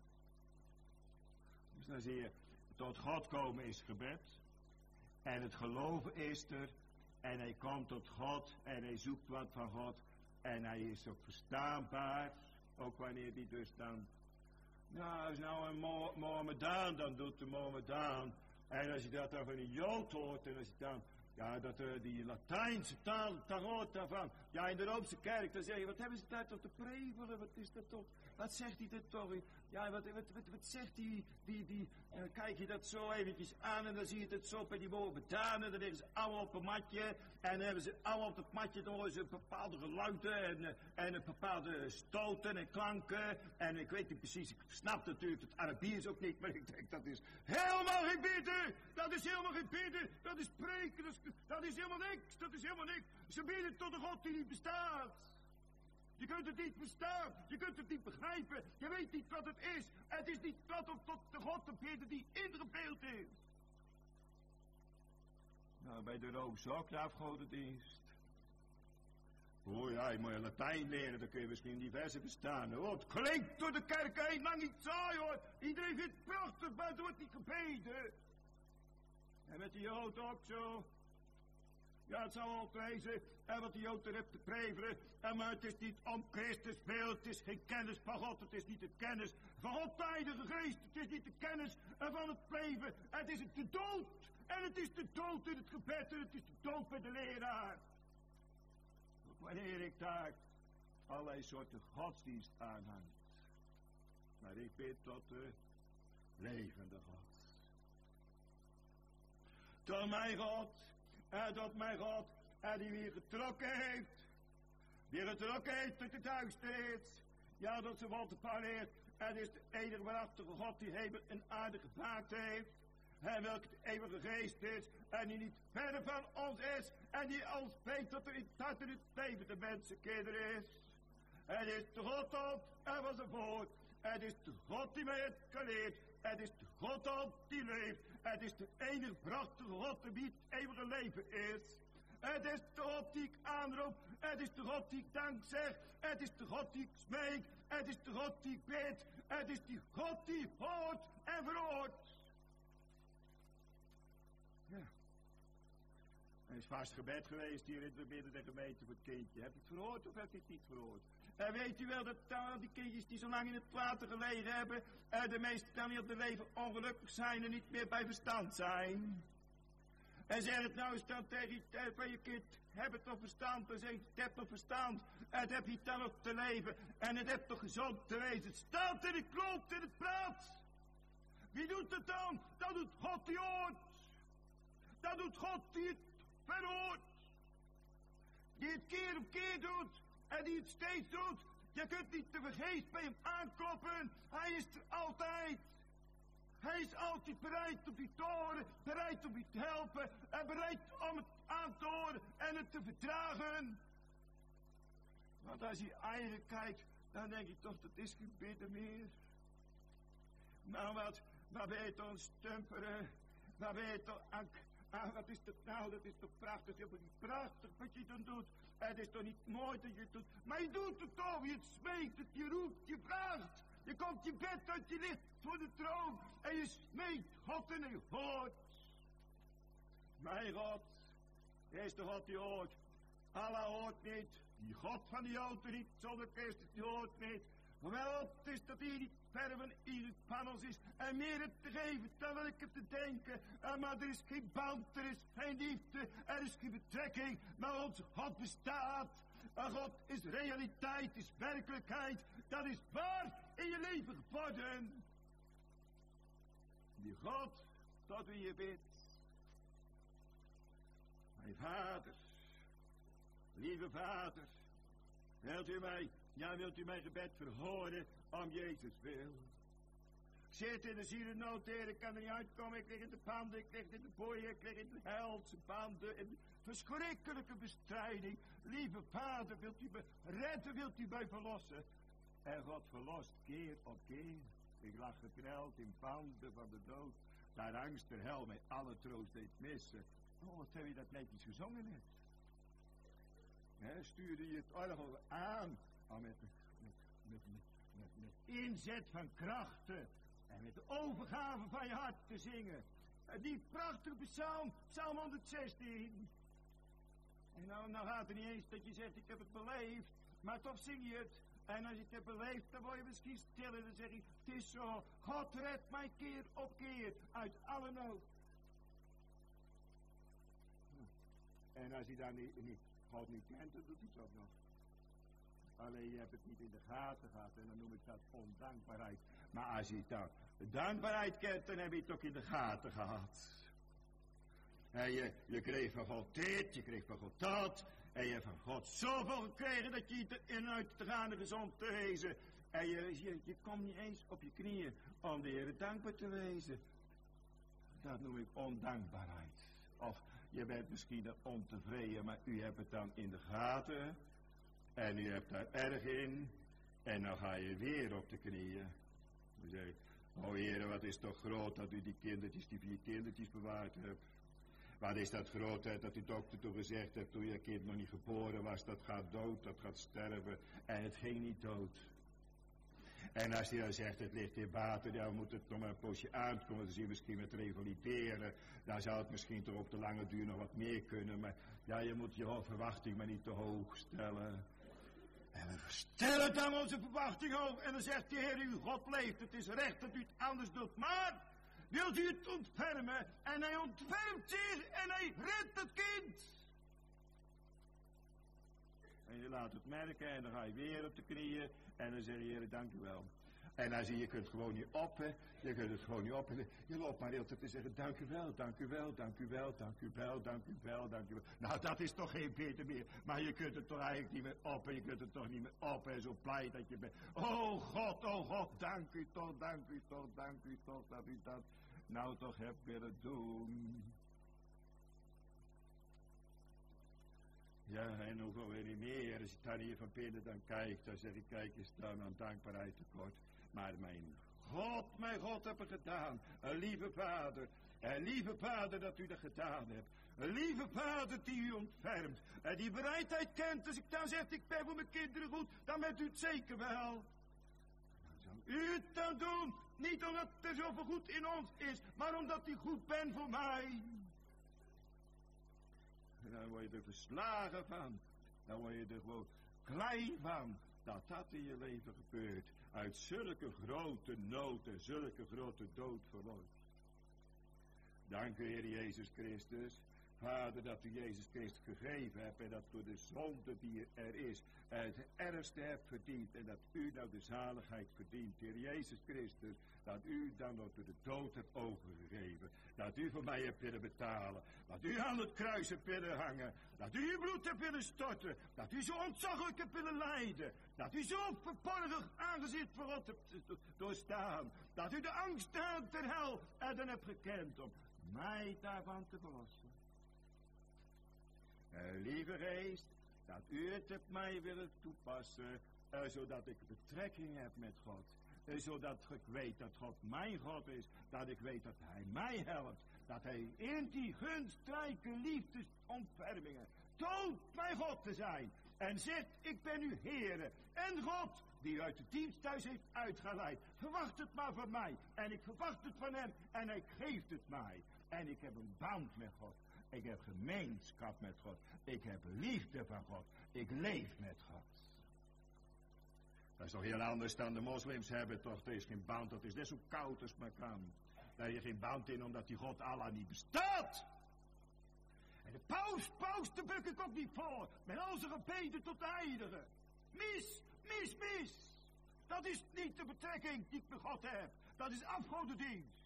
Dus dan zie je, tot God komen is gebed. En het geloven is er. En hij komt tot God en hij zoekt wat van God. En hij is ook verstaanbaar. Ook wanneer hij dus dan... Nou, als nou een Mohammedaan dan doet de Mohammedaan. En als je dat dan van een Jood hoort en als je dan... Ja, dat die Latijnse taal, daar hoort daarvan. Ja, in de Roomse kerk, dan zeg je, wat hebben ze daar toch te prevelen? Wat is dat toch? Wat zegt hij dit toch? Ja, wat zegt die kijk je dat zo eventjes aan en dan zie je het zo bij die Mohammedanen. Dan liggen ze allemaal op een matje en dan hebben ze allemaal op dat matje, dan horen ze bepaalde geluiden en bepaalde stoten en klanken. En ik weet niet precies, ik snap natuurlijk het Arabiers ook niet, maar ik denk dat is helemaal geen bidden. Dat is helemaal geen bidden. Dat is preken, dat is helemaal niks. Dat is helemaal niks. Ze bidden tot een God die niet bestaat. Je kunt het niet verstaan, je kunt het niet begrijpen, je weet niet wat het is. Het is niet wat om tot de God te bidden die ingebeeld is. Nou, bij de Roomse ook de afgodendienst. Oh ja, je moet je Latijn leren, dan kun je misschien die versen verstaan. Oh, het klinkt door de kerk heen, lang niet saai hoor. Iedereen vindt het prachtig, maar het wordt niet gebeden. En met die Jood ook zo. Ja, het zal ook wezen, en wat de Jood er heeft te prevelen. Maar het is niet om Christus wil, het is geen kennis van God, het is niet de kennis van God, de Heilige Geest. Het is niet de kennis van het leven, het is de dood. En het is de dood in het gebed en het is de dood bij de leraar. Wanneer ik daar allerlei soorten godsdienst aanhang. Maar ik bid tot de levende God. Tot mijn God. En dat mijn God, en die weer getrokken heeft. Die getrokken heeft uit de duisternis. Ja, dat ze wat pareert. Het is de enige waarachtige God die hemel en aarde gemaakt heeft. En welke de eeuwige geest is. En die niet verder van ons is. En die ons weet dat er in het hart en het leven de mensenkinder is. Het is de God op en van zijn voort. Het is de God die mij heeft geleerd. Het is de God op die leeft. Het is de enige prachtige God die het eeuwige leven is. Het is de God die ik aanroep. Het is de God die ik dank zeg. Het is de God die ik smeek. Het is de God die ik bid. Het is die God die hoort en verhoort. Ja. Er is vast gebed geweest hier binnen de gemeente voor het kindje. Heb je het verhoord of heb je het niet verhoord? En weet u wel dat die kindjes die zo lang in het water gelegen hebben, de meesten dan niet op de leven ongelukkig zijn en niet meer bij verstand zijn. En zeg het nou eens dan tegen je kind, heb het nog verstand? Dan zeg je, het heb nog verstand. Het heb je dan nog te leven. En het heb toch gezond te wezen. Het staat en het klopt en het praat. Wie doet het dan? Dat doet God die hoort. Dat doet God die het verhoort. Die het keer op keer doet. En die het steeds doet. Je kunt niet te vergeefs bij hem aankloppen. Hij is er altijd. Hij is altijd bereid op je te horen. Bereid om je te helpen. En bereid om het aan te horen. En het te verdragen. Want als je eigen kijkt. Dan denk je toch dat is geen bidden meer. Maar wat ben je toch aan stumperen. Wat ben je toch aan... wat is dat nou? Dat is toch prachtig. Je niet prachtig wat je dan doet. Het is toch niet mooi dat je het doet. Maar je doet het toch. Je smeekt het. Je roept. Je vraagt. Je komt je bed uit. Je ligt voor de troon. En je smeekt God en hij hoort. Mijn God. Hij is de God die hoort. Allah hoort niet. Die God van die Joden niet. Zonder Christus die hoort niet. Hoewel het is dat hij niet verder van ieder van ons is. En meer het te geven dan wil ik het te denken. Maar er is geen band, er is geen liefde, er is geen betrekking. Maar onze God bestaat. God is realiteit, is werkelijkheid. Dat is waar in je leven geworden. Die God tot wie je bidt. Mijn vader, lieve vader, wilt u mijn gebed verhoren om Jezus wil? Ik zit in de zielennood, Heer, ik kan er niet uitkomen, ik lig in de panden, ik lig in de boeien, ik lig in de helse banden, in de verschrikkelijke bestrijding. Lieve vader, wilt u me redden, wilt u mij verlossen? En God verlost keer op keer. Ik lag gekneld in panden van de dood, daar angst der hel mij alle troost deed missen. Oh, wat heb je dat netjes gezongen net? Stuurde je het orgel aan, met inzet van krachten en met de overgave van je hart te zingen. Die prachtige psalm, psalm 116. En nou gaat het niet eens dat je zegt, ik heb het beleefd, maar toch zing je het. En als je het hebt beleefd, dan word je misschien stil en dan zeg je, het is zo, God redt mij keer op keer uit alle nood. En als je dan God niet kent, dan doet hij het ook nog. Alleen je hebt het niet in de gaten gehad en dan noem ik dat ondankbaarheid. Maar als je dan dankbaarheid kent, dan heb je het ook in de gaten gehad. En je kreeg van God dit, je kreeg van God dat. En je hebt van God zoveel gekregen dat je eruit te gaan gezond te wezen. En je komt niet eens op je knieën om de Heer dankbaar te wezen. Dat noem ik ondankbaarheid. Of je bent misschien ontevreden, maar u hebt het dan in de gaten. En u hebt daar erg in. En dan ga je weer op de knieën. Dan zeg je, oh Heer, wat is toch groot dat u die 4 kindertjes bewaard hebt. Wat is dat grootheid dat die dokter toen gezegd heeft, toen je kind nog niet geboren was, dat gaat dood, dat gaat sterven. En het ging niet dood. En als hij dan zegt, het ligt in water, dan moet het nog maar een poosje aankomen, dan zie je misschien met revalideren. Dan zou het misschien toch op de lange duur nog wat meer kunnen, maar ja, je moet je verwachting maar niet te hoog stellen. En we stellen dan onze verwachting hoog en dan zegt de Heer, uw God leeft, het is recht dat u het anders doet, maar wilt u het ontfermen? En hij ontfermt zich en hij redt het kind. En je laat het merken en dan ga je weer op de knieën en dan zeg je, Heer, dank u wel. En dan zie je, je kunt gewoon niet op, hè. Je kunt het gewoon niet op. En je loopt maar heel te zeggen, dank u wel, dank u wel, dank u wel, dank u wel, dank u wel, dank u wel. Nou, dat is toch geen beter meer. Maar je kunt het toch eigenlijk niet meer op en je kunt het toch niet meer op en zo blij dat je bent. Oh God, dank u toch, dank u toch, dank u toch dat u dat nou toch hebt willen doen. Ja, en hoeveel weer niet meer. Als je daar hier van binnen dan kijkt, dan zeg ik, kijk eens dan aan dankbaarheid tekort. Maar mijn God heb ik gedaan. Een lieve vader dat u dat gedaan hebt. Een lieve vader die u ontfermt. En die bereidheid kent. Als ik dan zeg, ik ben voor mijn kinderen goed, dan bent u het zeker wel. Dan zou u het dan doen. Niet omdat er zoveel goed in ons is, maar omdat u goed bent voor mij. En dan word je er verslagen van. Dan word je er gewoon klein van. Dat in je leven gebeurt. Uit zulke grote nood en zulke grote dood verlost. Dank u, Heer Jezus Christus. Vader, dat u Jezus Christus gegeven hebt en dat door de zonde die er is, het ergste hebt verdiend en dat u nou de zaligheid verdient. Heer Jezus Christus, dat u dan door de dood hebt overgegeven. Dat u voor mij hebt willen betalen. Dat u aan het kruis hebt willen hangen. Dat u uw bloed hebt willen storten. Dat u zo ontzaglijk hebt willen lijden. Dat u zo verborgen aangezicht voor God hebt doorstaan. Dat u de angst ter hel erden hebt gekend om mij daarvan te verlossen. Lieve Geest, dat u het op mij willen toepassen, zodat ik betrekking heb met God. Zodat ik weet dat God mijn God is, dat ik weet dat hij mij helpt. Dat hij in die gunstrijke liefdesontfermingen toont mijn God te zijn. En zegt, ik ben uw Heere en God, die u uit de dienst thuis heeft uitgeleid. Verwacht het maar van mij. En ik verwacht het van hem en hij geeft het mij. En ik heb een band met God. Ik heb gemeenschap met God. Ik heb liefde van God. Ik leef met God. Dat is toch heel anders dan de moslims hebben, toch? Er is geen band, dat is net zo koud als maar kan. Daar heb je geen band in, omdat die God Allah niet bestaat. En de paus, daar buk ik ook niet voor. Met al zijn gebeden tot de heilige. Mis. Dat is niet de betrekking die ik met God heb. Dat is afgodendienst.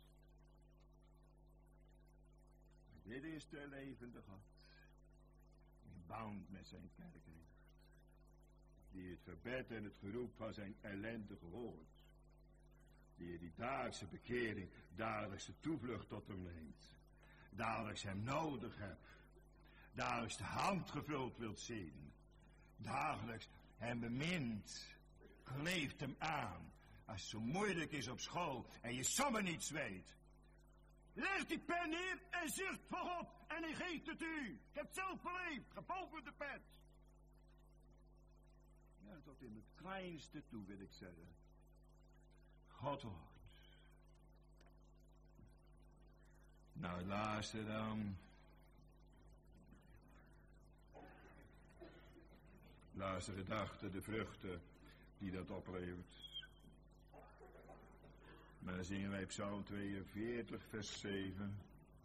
Dit is de levende God. In band met zijn kerk heeft. Die het gebed en het geroep van zijn ellende gehoord. Die dagelijkse bekering, dagelijkse toevlucht tot hem neemt. Dagelijks hem nodig hebt. Dagelijks de hand gevuld wilt zien. Dagelijks hem bemint. Kleeft hem aan. Als het zo moeilijk is op school en je sommen niets weet. Leg die pen neer en zucht voor God en hij geeft het u. Ik heb het zelf beleefd, geboven de pet. Ja, tot in het kleinste toe wil ik zeggen. God hoort. Nou, het laatste dan. Laatste gedachte, de vruchten die dat oplevert. Maar dan zingen wij Psalm 42, vers 7.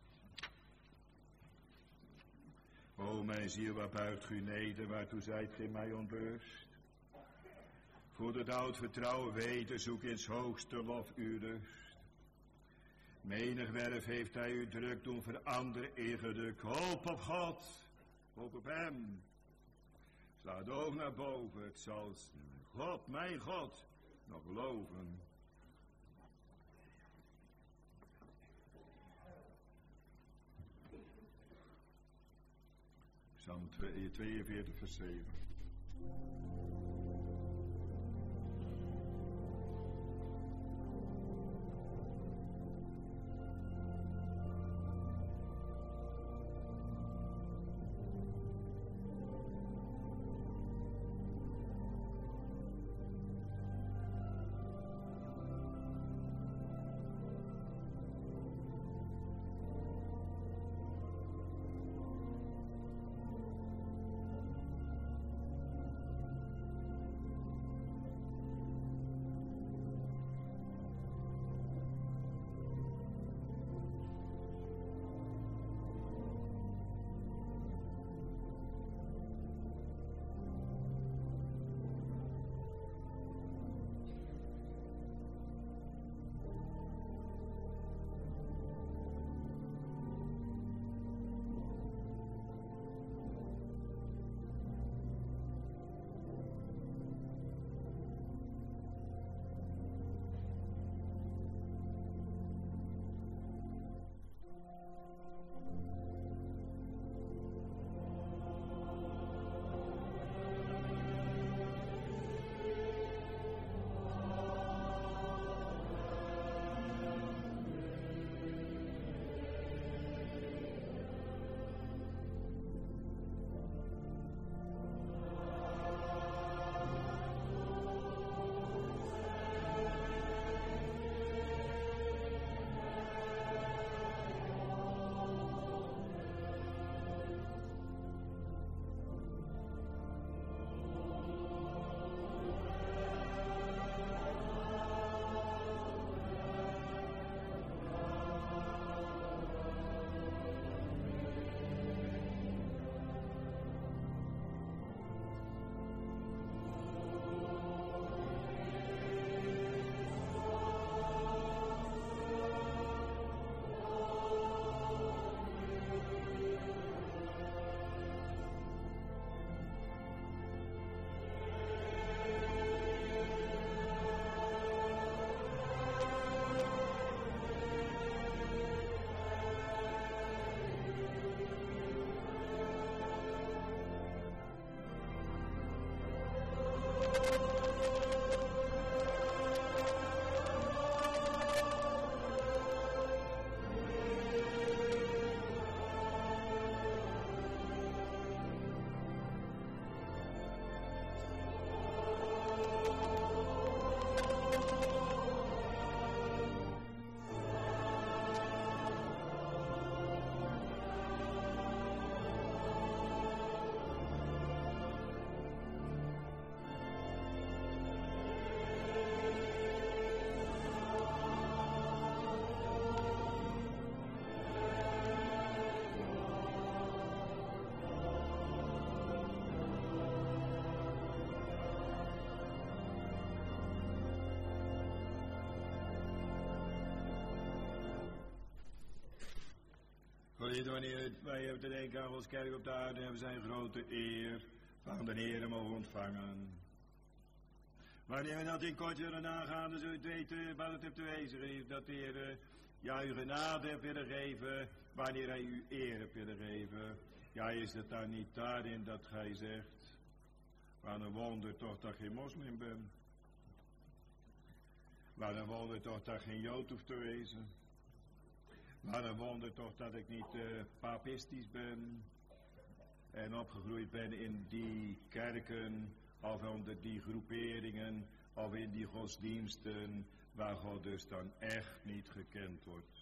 O mijn ziel, waar buigt u neder, waartoe zijt in mij ontrust? Voor het oud vertrouwen weten, zoek in 's hoogste lof uw rust. Menig werf heeft hij u druk doen veranderen in gedruk. Hoop op God, hoop op hem. Sla het oog naar boven, het zal God, mijn God, nog loven. Psalm 42, vers 7. Wanneer wij hebben te denken aan ons kerk op de aarde, hebben zij een grote eer van de Heer mogen ontvangen. Wanneer we dat in kort willen nagaan, dan zult u weten wat het heeft te wezen heeft. Dat de Heer u genade heeft willen geven, wanneer hij u eer heeft willen geven. Ja, is het dan niet daarin dat gij zegt, wat een wonder toch dat ik geen moslim ben. Wat een wonder toch dat ik geen Jood hoef te wezen. Wat een wonder toch dat ik niet papistisch ben. En opgegroeid ben in die kerken, of onder die groeperingen, of in die godsdiensten, waar God dus dan echt niet gekend wordt.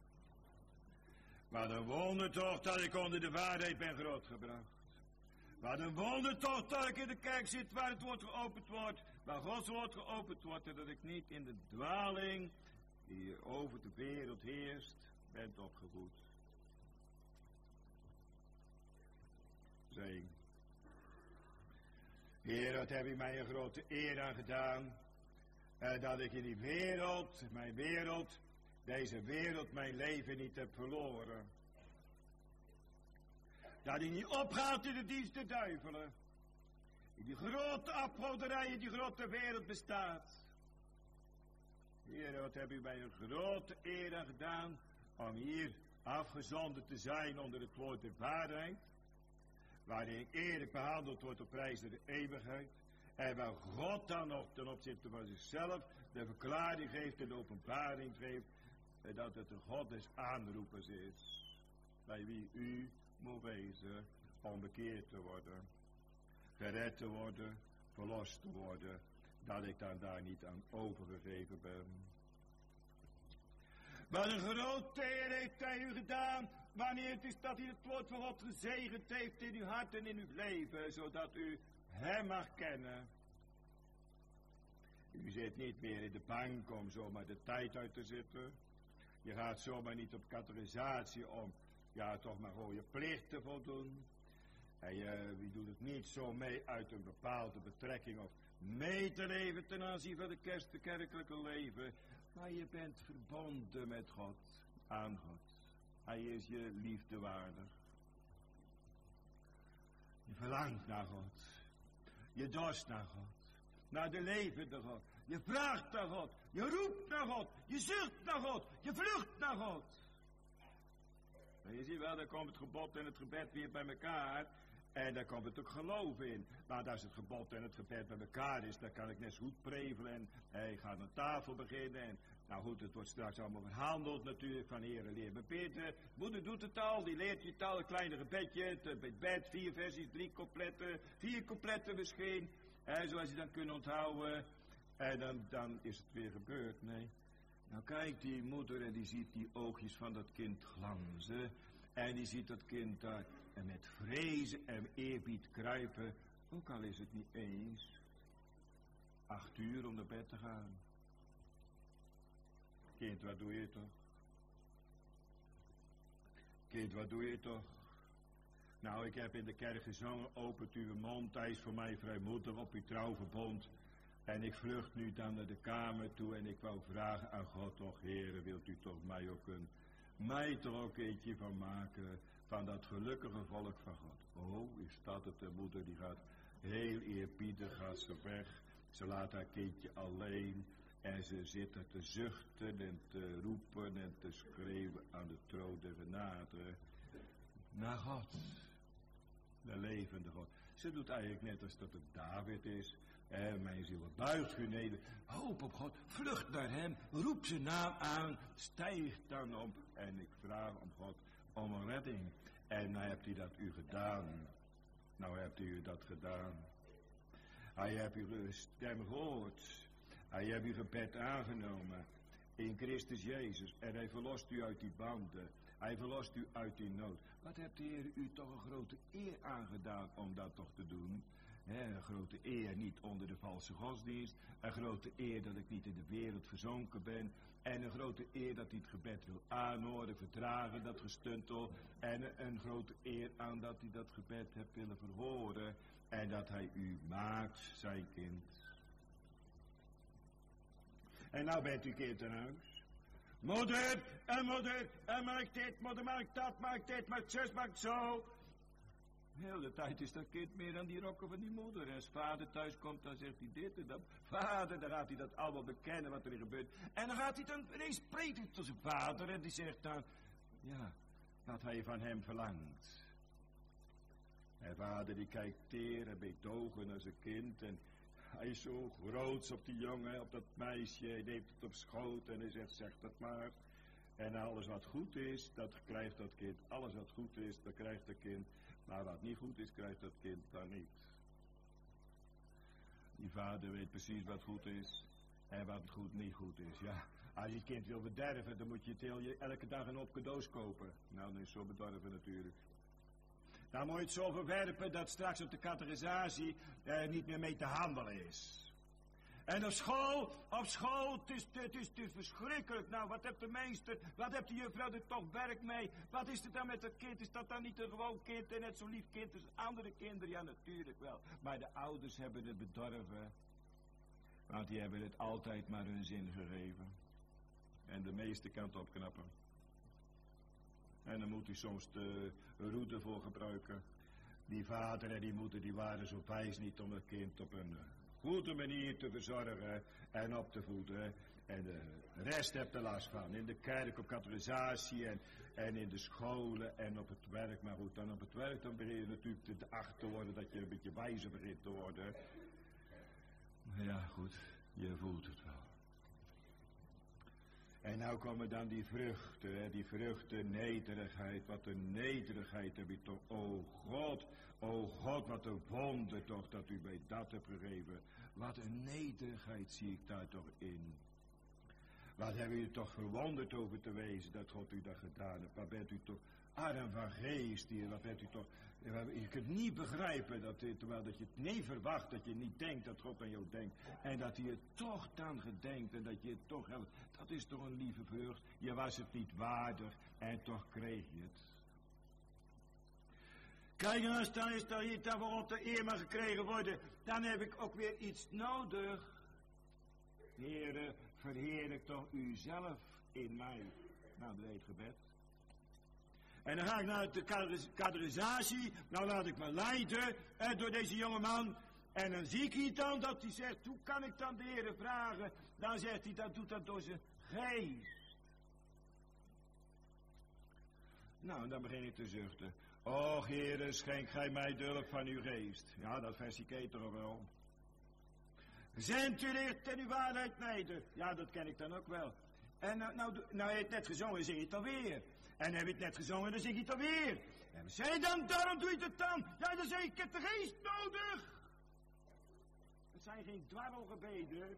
Wat een wonder toch dat ik onder de waarheid ben grootgebracht. Wat een wonder toch dat ik in de kerk zit waar het woord geopend wordt, waar Gods woord geopend wordt, en dat ik niet in de dwaling die over de wereld heerst, ben opgevoed. Zing. Heer, wat heb u mij een grote eer aan gedaan, dat ik in die wereld, deze wereld, mijn leven niet heb verloren. Dat ik niet opgaat in de dienst der duivelen. In die grote afgoderij, in die grote wereld bestaat. Heer, wat heb u mij een grote eer aan gedaan, om hier afgezonden te zijn onder het woord der waarheid. Waarin ik eerlijk behandeld wordt op prijs der eeuwigheid. En waar God dan nog ten opzichte van zichzelf de verklaring geeft en de openbaring geeft. Dat het de God des aanroepers is. Bij wie u moet wezen om bekeerd te worden. Gered te worden, verlost te worden. Dat ik dan daar niet aan overgegeven ben. Wat een grote eer heeft hij u gedaan, wanneer het is dat hij het woord van God gezegend heeft in uw hart en in uw leven, zodat u hem mag kennen. U zit niet meer in de bank om zomaar de tijd uit te zitten. Je gaat zomaar niet op categorisatie om, toch maar gewoon je plicht te voldoen. En je doet het niet zo mee uit een bepaalde betrekking of mee te leven ten aanzien van de kerkelijke leven. Maar je bent verbonden met God, aan God. Hij is je liefde waardig. Je verlangt naar God. Je dorst naar God. Naar de levende God. Je vraagt naar God. Je roept naar God. Je zucht naar God. Je vlucht naar God. En je ziet wel, daar komt het gebod en het gebed weer bij elkaar. En daar komt het ook geloof in. Maar als het gebod en het gebed bij elkaar is, dan kan ik net zo goed prevelen. En hij gaat aan tafel beginnen. En nou goed, het wordt straks allemaal verhandeld natuurlijk. Van heren, leer me bidden. Moeder doet het al, die leert je het al. Een kleine gebedje, het bed, 4 versies, 3 coupletten, 4 coupletten misschien. Zoals je dan kunt onthouden. En dan is het weer gebeurd. Nee. Nou kijkt die moeder en die ziet die oogjes van dat kind glanzen. En die ziet dat kind daar en met vrezen en eerbied kruipen. Ook al is het niet eens 8 uur om naar bed te gaan. Kind, wat doe je toch? Kind, wat doe je toch? Nou, ik heb in de kerk gezongen, opent uw mond, hij is voor mij vrijmoedig op uw trouwverbond. En ik vlucht nu dan naar de kamer toe en ik wou vragen aan God, toch Heere, wilt u toch mij ook een eentje van maken, van dat gelukkige volk van God. Oh, is dat het, de moeder die gaat heel eerbiedig, gaat ze weg. Ze laat haar kindje alleen en ze zit er te zuchten en te roepen en te schreeuwen aan de troon der genade. Naar God, de levende God. Ze doet eigenlijk net als dat het David is. Mijn ziel buigt u neder, hoop op God, vlucht naar hem, roep zijn naam aan, stijg dan op. En ik vraag om God om een redding. En nou hebt hij dat u gedaan. Nou hebt u dat gedaan. Hij heeft uw stem gehoord. Hij heeft uw gebed aangenomen in Christus Jezus. En hij verlost u uit die banden. Hij verlost u uit die nood. Wat hebt de Heer u toch een grote eer aangedaan om dat toch te doen? Een grote eer niet onder de valse godsdienst. Een grote eer dat ik niet in de wereld verzonken ben. En een grote eer dat hij het gebed wil aanhoren, verdragen, dat gestuntel. En een grote eer aan dat hij dat gebed hebt willen verhoren. En dat hij u maakt, zijn kind. En nou bent u keer ten huis. Moeder, en mag ik dit, moeder, mag ik dat, mag ik dit, mag ik zus, mag ik zo. Heel de tijd is dat kind meer aan die rokken van die moeder. En als vader thuis komt, dan zegt hij dit en dat. Vader, dan gaat hij dat allemaal bekennen wat er gebeurt. En dan gaat hij dan ineens prediken tot zijn vader. En die zegt dan, ja, wat hij van hem verlangt. En vader die kijkt teer en betogen naar zijn kind. En hij is zo groots op die jongen, op dat meisje. Hij neemt het op schoot en hij zegt, zeg dat maar. En alles wat goed is, dat krijgt dat kind. Alles wat goed is, dat krijgt dat kind. Maar wat niet goed is, krijgt dat kind dan niet. Die vader weet precies wat goed is en wat goed niet goed is. Ja, als je het kind wil bederven, dan moet je elke dag een op cadeaus kopen. Nou, dan is het zo bedorven natuurlijk. Dan moet je het zo verwerpen dat straks op de catechisatie niet meer mee te handelen is. En op school, het is verschrikkelijk. Nou, wat heeft de meester, wat heeft de juffrouw er toch werk mee? Wat is er dan met dat kind? Is dat dan niet een gewoon kind en net zo lief kind als andere kinderen? Ja, natuurlijk wel. Maar de ouders hebben het bedorven. Want die hebben het altijd maar hun zin gegeven. En de meeste kan het opknappen. En dan moet hij soms de roede voor gebruiken. Die vader en die moeder die waren zo wijs niet om het kind op een goede manier te verzorgen en op te voeden. En de rest hebt er last van. In de kerk op catechisatie en in de scholen en op het werk. Maar goed, dan op het werk dan begin je natuurlijk te achter te worden dat je een beetje wijzer begint te worden. Maar ja, goed, je voelt het wel. En nou komen dan die vruchten, hè, die vruchten nederigheid. Wat een nederigheid heb je toch. O God, wat een wonder toch dat u mij dat hebt gegeven. Wat een nederigheid zie ik daar toch in. Wat hebben u toch verwonderd over te wezen dat God u dat gedaan heeft. Wat bent u toch arm van geest hier, wat bent u toch. Je kunt niet begrijpen terwijl dat je het niet verwacht, dat je niet denkt dat God aan jou denkt. En dat hij het toch dan gedenkt en dat je het toch helpt. Dat is toch een lieve vrucht. Je was het niet waardig en toch kreeg je het. Kijk eens, dan is er hier dan waarop de eer mag gekregen worden. Dan heb ik ook weer iets nodig. Heere, verheerlijk toch uzelf in mij. Nou, dat heet gebed. En dan ga ik naar de catechisatie. Nou laat ik me leiden door deze jongeman. En dan zie ik hier dan dat hij zegt, hoe kan ik dan de Heer vragen? Dan zegt hij, dat doet dat door zijn geest. Nou, en dan begin ik te zuchten. Och, Heere, schenk gij mij de hulp van uw geest. Ja, dat vers ik toch wel. Zend u licht en uw waarheid neder. Ja, dat ken ik dan ook wel. En nou heb je het net gezongen, zing je het alweer. En heb je het net gezongen, dan zing je het alweer. En we zei dan, daarom doe je het dan. Ja, dan zeg ik, heb de geest nodig. Het zijn geen dwarrelgebeden.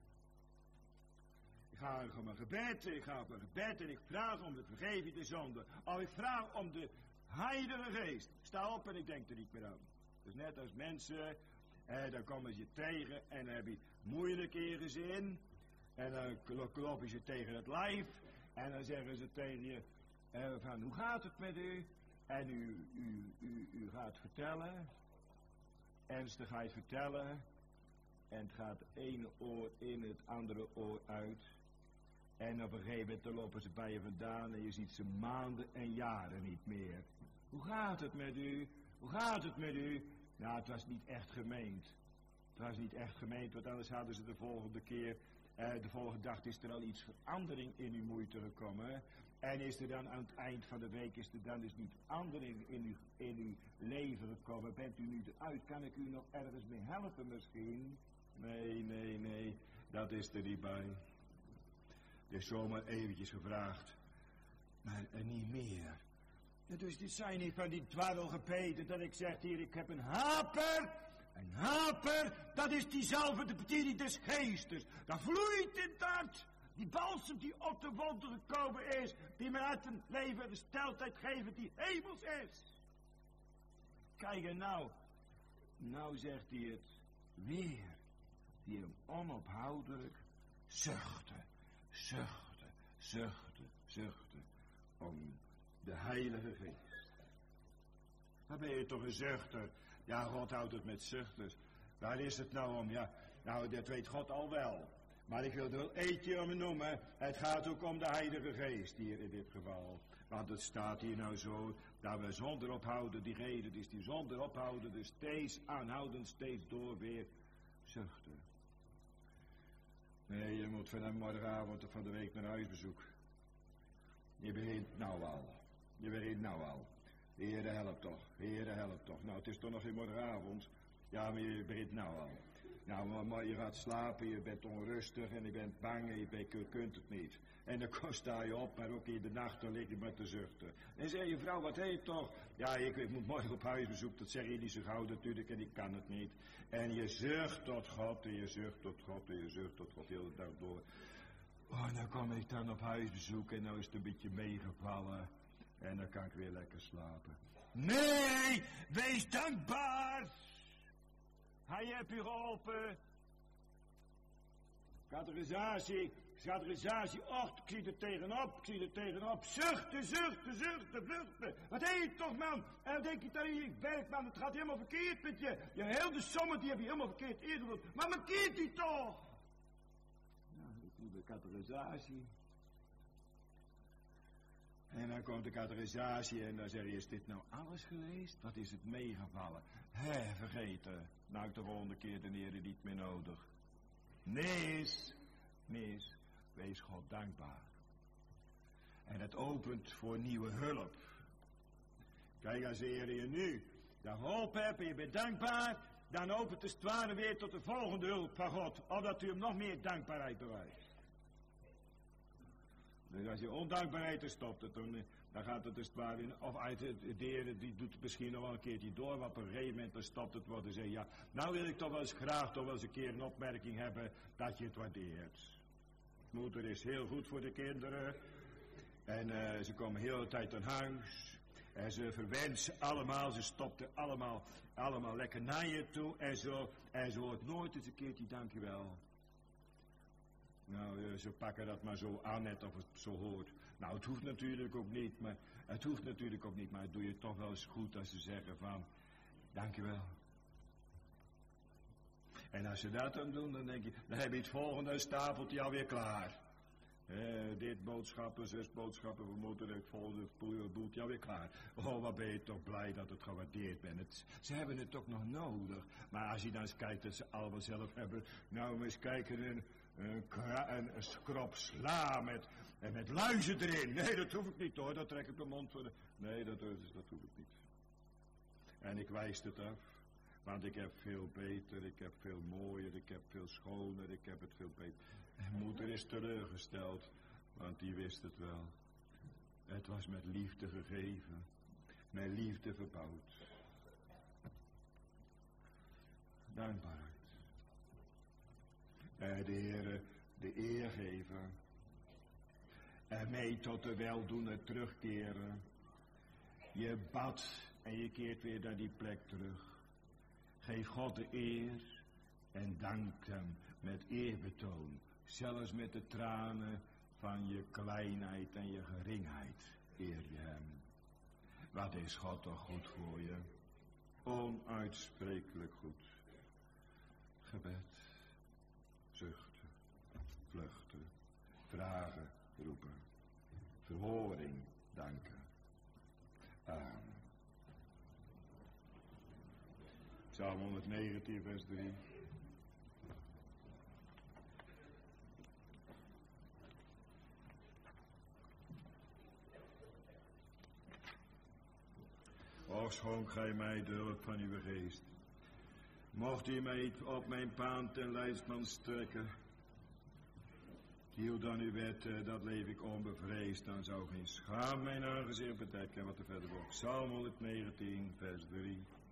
Ik ga op mijn gebed en ik vraag om de vergeving de zonde. Of ik vraag om de Heilige Geest. Sta op en ik denk er niet meer aan. Dus net als mensen, dan komen ze tegen en dan heb je moeilijke in gezin. En dan kloppen ze tegen het lijf. En dan zeggen ze tegen je, van hoe gaat het met u? En u gaat vertellen. Ernstig ga je vertellen. En het gaat het ene oor in het andere oor uit. En op een gegeven moment dan lopen ze bij je vandaan en je ziet ze maanden en jaren niet meer. Hoe gaat het met u? Hoe gaat het met u? Nou, het was niet echt gemeend. Het was niet echt gemeend, want anders hadden ze de volgende keer, de volgende dag is er al iets verandering in uw moeite gekomen. En is er dan aan het eind van de week, is er dan dus niet verandering in uw leven gekomen? Bent u nu eruit? Kan ik u nog ergens mee helpen misschien? Nee, dat is er niet bij. Het is zomaar eventjes gevraagd, maar niet meer. Ja, dus dit zijn niet van die dwarrelgebeden dat ik zeg hier, ik heb een haper. Een haper, dat is diezelfde de bediening des geestes. Dat vloeit in dat. Die balsem die op de wonden gekomen is, die me uit een leven de steltijd geven die hemels is. Kijk en nou zegt hij het weer. Die hem onophoudelijk zuchtte om de Heilige Geest. Dan ben je toch een zuchter. Ja, God houdt het met zuchters. Waar is het nou om? Ja, nou, dat weet God al wel. Maar ik wil er wel eentje om noemen. Het gaat ook om de Heilige Geest hier in dit geval. Want het staat hier nou zo, dat we zonder ophouden, die reden is die zonder ophouden, dus steeds aanhoudend, steeds door weer zuchten. Nee, je moet van morgenavond of van de week naar huisbezoek. Je begint nou al. Je begint nou al. Heere help toch, Heere help toch. Nou, het is toch nog geen morgenavond. Ja, maar je begint nou al. Nou, maar je gaat slapen, je bent onrustig en je bent bang en je kunt het niet. En dan sta je op, maar ook in de nacht dan lig je maar te zuchten. En zeg je vrouw, wat heet toch? Ja, ik moet morgen op huisbezoek, dat zeg je niet zo gauw natuurlijk en ik kan het niet. En je zucht tot God en je zucht tot God en je zucht tot God, heel de dag door. Oh, dan kom ik dan op huisbezoek en nou is het een beetje meegevallen. En dan kan ik weer lekker slapen. Nee, wees dankbaar. Hij heeft u geholpen. Categorisatie, och, ik zie er tegenop, zuchten, vluchten. Wat heet toch, man? En dan denk je dat je werkt, man, het gaat helemaal verkeerd met je. Je hele sommen, die heb je helemaal verkeerd ingevuld. Maar markeert die toch? Nou, ik doe de categorisatie. En dan komt de categorisatie en dan zeg je, is dit nou alles geweest? Wat is het meegevallen? Vergeten. Nou, de volgende keer de heren niet meer nodig. Mis. Wees God dankbaar. En het opent voor nieuwe hulp. Kijk, als de heren je nu daar geholpen hebt en je bent dankbaar, dan opent de ware weer tot de volgende hulp van God. Omdat u hem nog meer dankbaarheid bewijst. Dus als je ondankbaarheid er stopt, dan gaat het dus waar in, of uit de heren die doet het misschien nog wel een keertje door, maar op een gegeven moment dan stopt het wat en zegt, ja, nou wil ik toch wel eens graag toch wel eens een keer een opmerking hebben dat je het waardeert. Moeder is heel goed voor de kinderen en ze komen heel de tijd aan huis en ze verwensen allemaal, ze stopt allemaal lekker naar je toe en ze hoort nooit eens een keertje dankjewel. Nou, ze pakken dat maar zo aan, net of het zo hoort. Nou, het hoeft natuurlijk ook niet, maar het doe je toch wel eens goed als ze zeggen van, dankjewel. En als ze dat dan doen, dan denk je, dan heb je het volgende stapeltje alweer klaar. Dit boodschappen, 6 boodschappen, we moeten het volgende boeltje alweer klaar. Oh, wat ben je toch blij dat het gewaardeerd bent. Ze hebben het toch nog nodig. Maar als je dan eens kijkt dat ze allemaal zelf hebben, nou eens kijken, een schrop sla met luizen erin. Nee, dat hoef ik niet hoor, dat trek ik de mond voor. Nee, dat hoef ik niet. En ik wijs het af, want ik heb veel beter, ik heb veel mooier, ik heb veel schoner, ik heb het veel beter. En moeder is teleurgesteld, want die wist het wel. Het was met liefde gegeven, met liefde verbouwd. Dankbaarheid. De Heere, de eer geven. En mee tot de weldoener terugkeren. Je bad en je keert weer naar die plek terug. Geef God de eer en dank hem met eerbetoon. Zelfs met de tranen van je kleinheid en je geringheid eer je hem. Wat is God toch goed voor je? Onuitsprekelijk goed. Gebed, zuchten, vluchten, vragen, roepen, verhoring, danken. Amen. Psalm 119, vers 3. Och, schonk gij mij de hulp van uw geest. Mocht u mij op mijn paan ten leidsman strekken. Hield dan uw wet, dat leef ik onbevreesd. Dan zou geen schaam mijn aangezicht bedekken. Wat er verder wordt. Psalm 119, vers 3.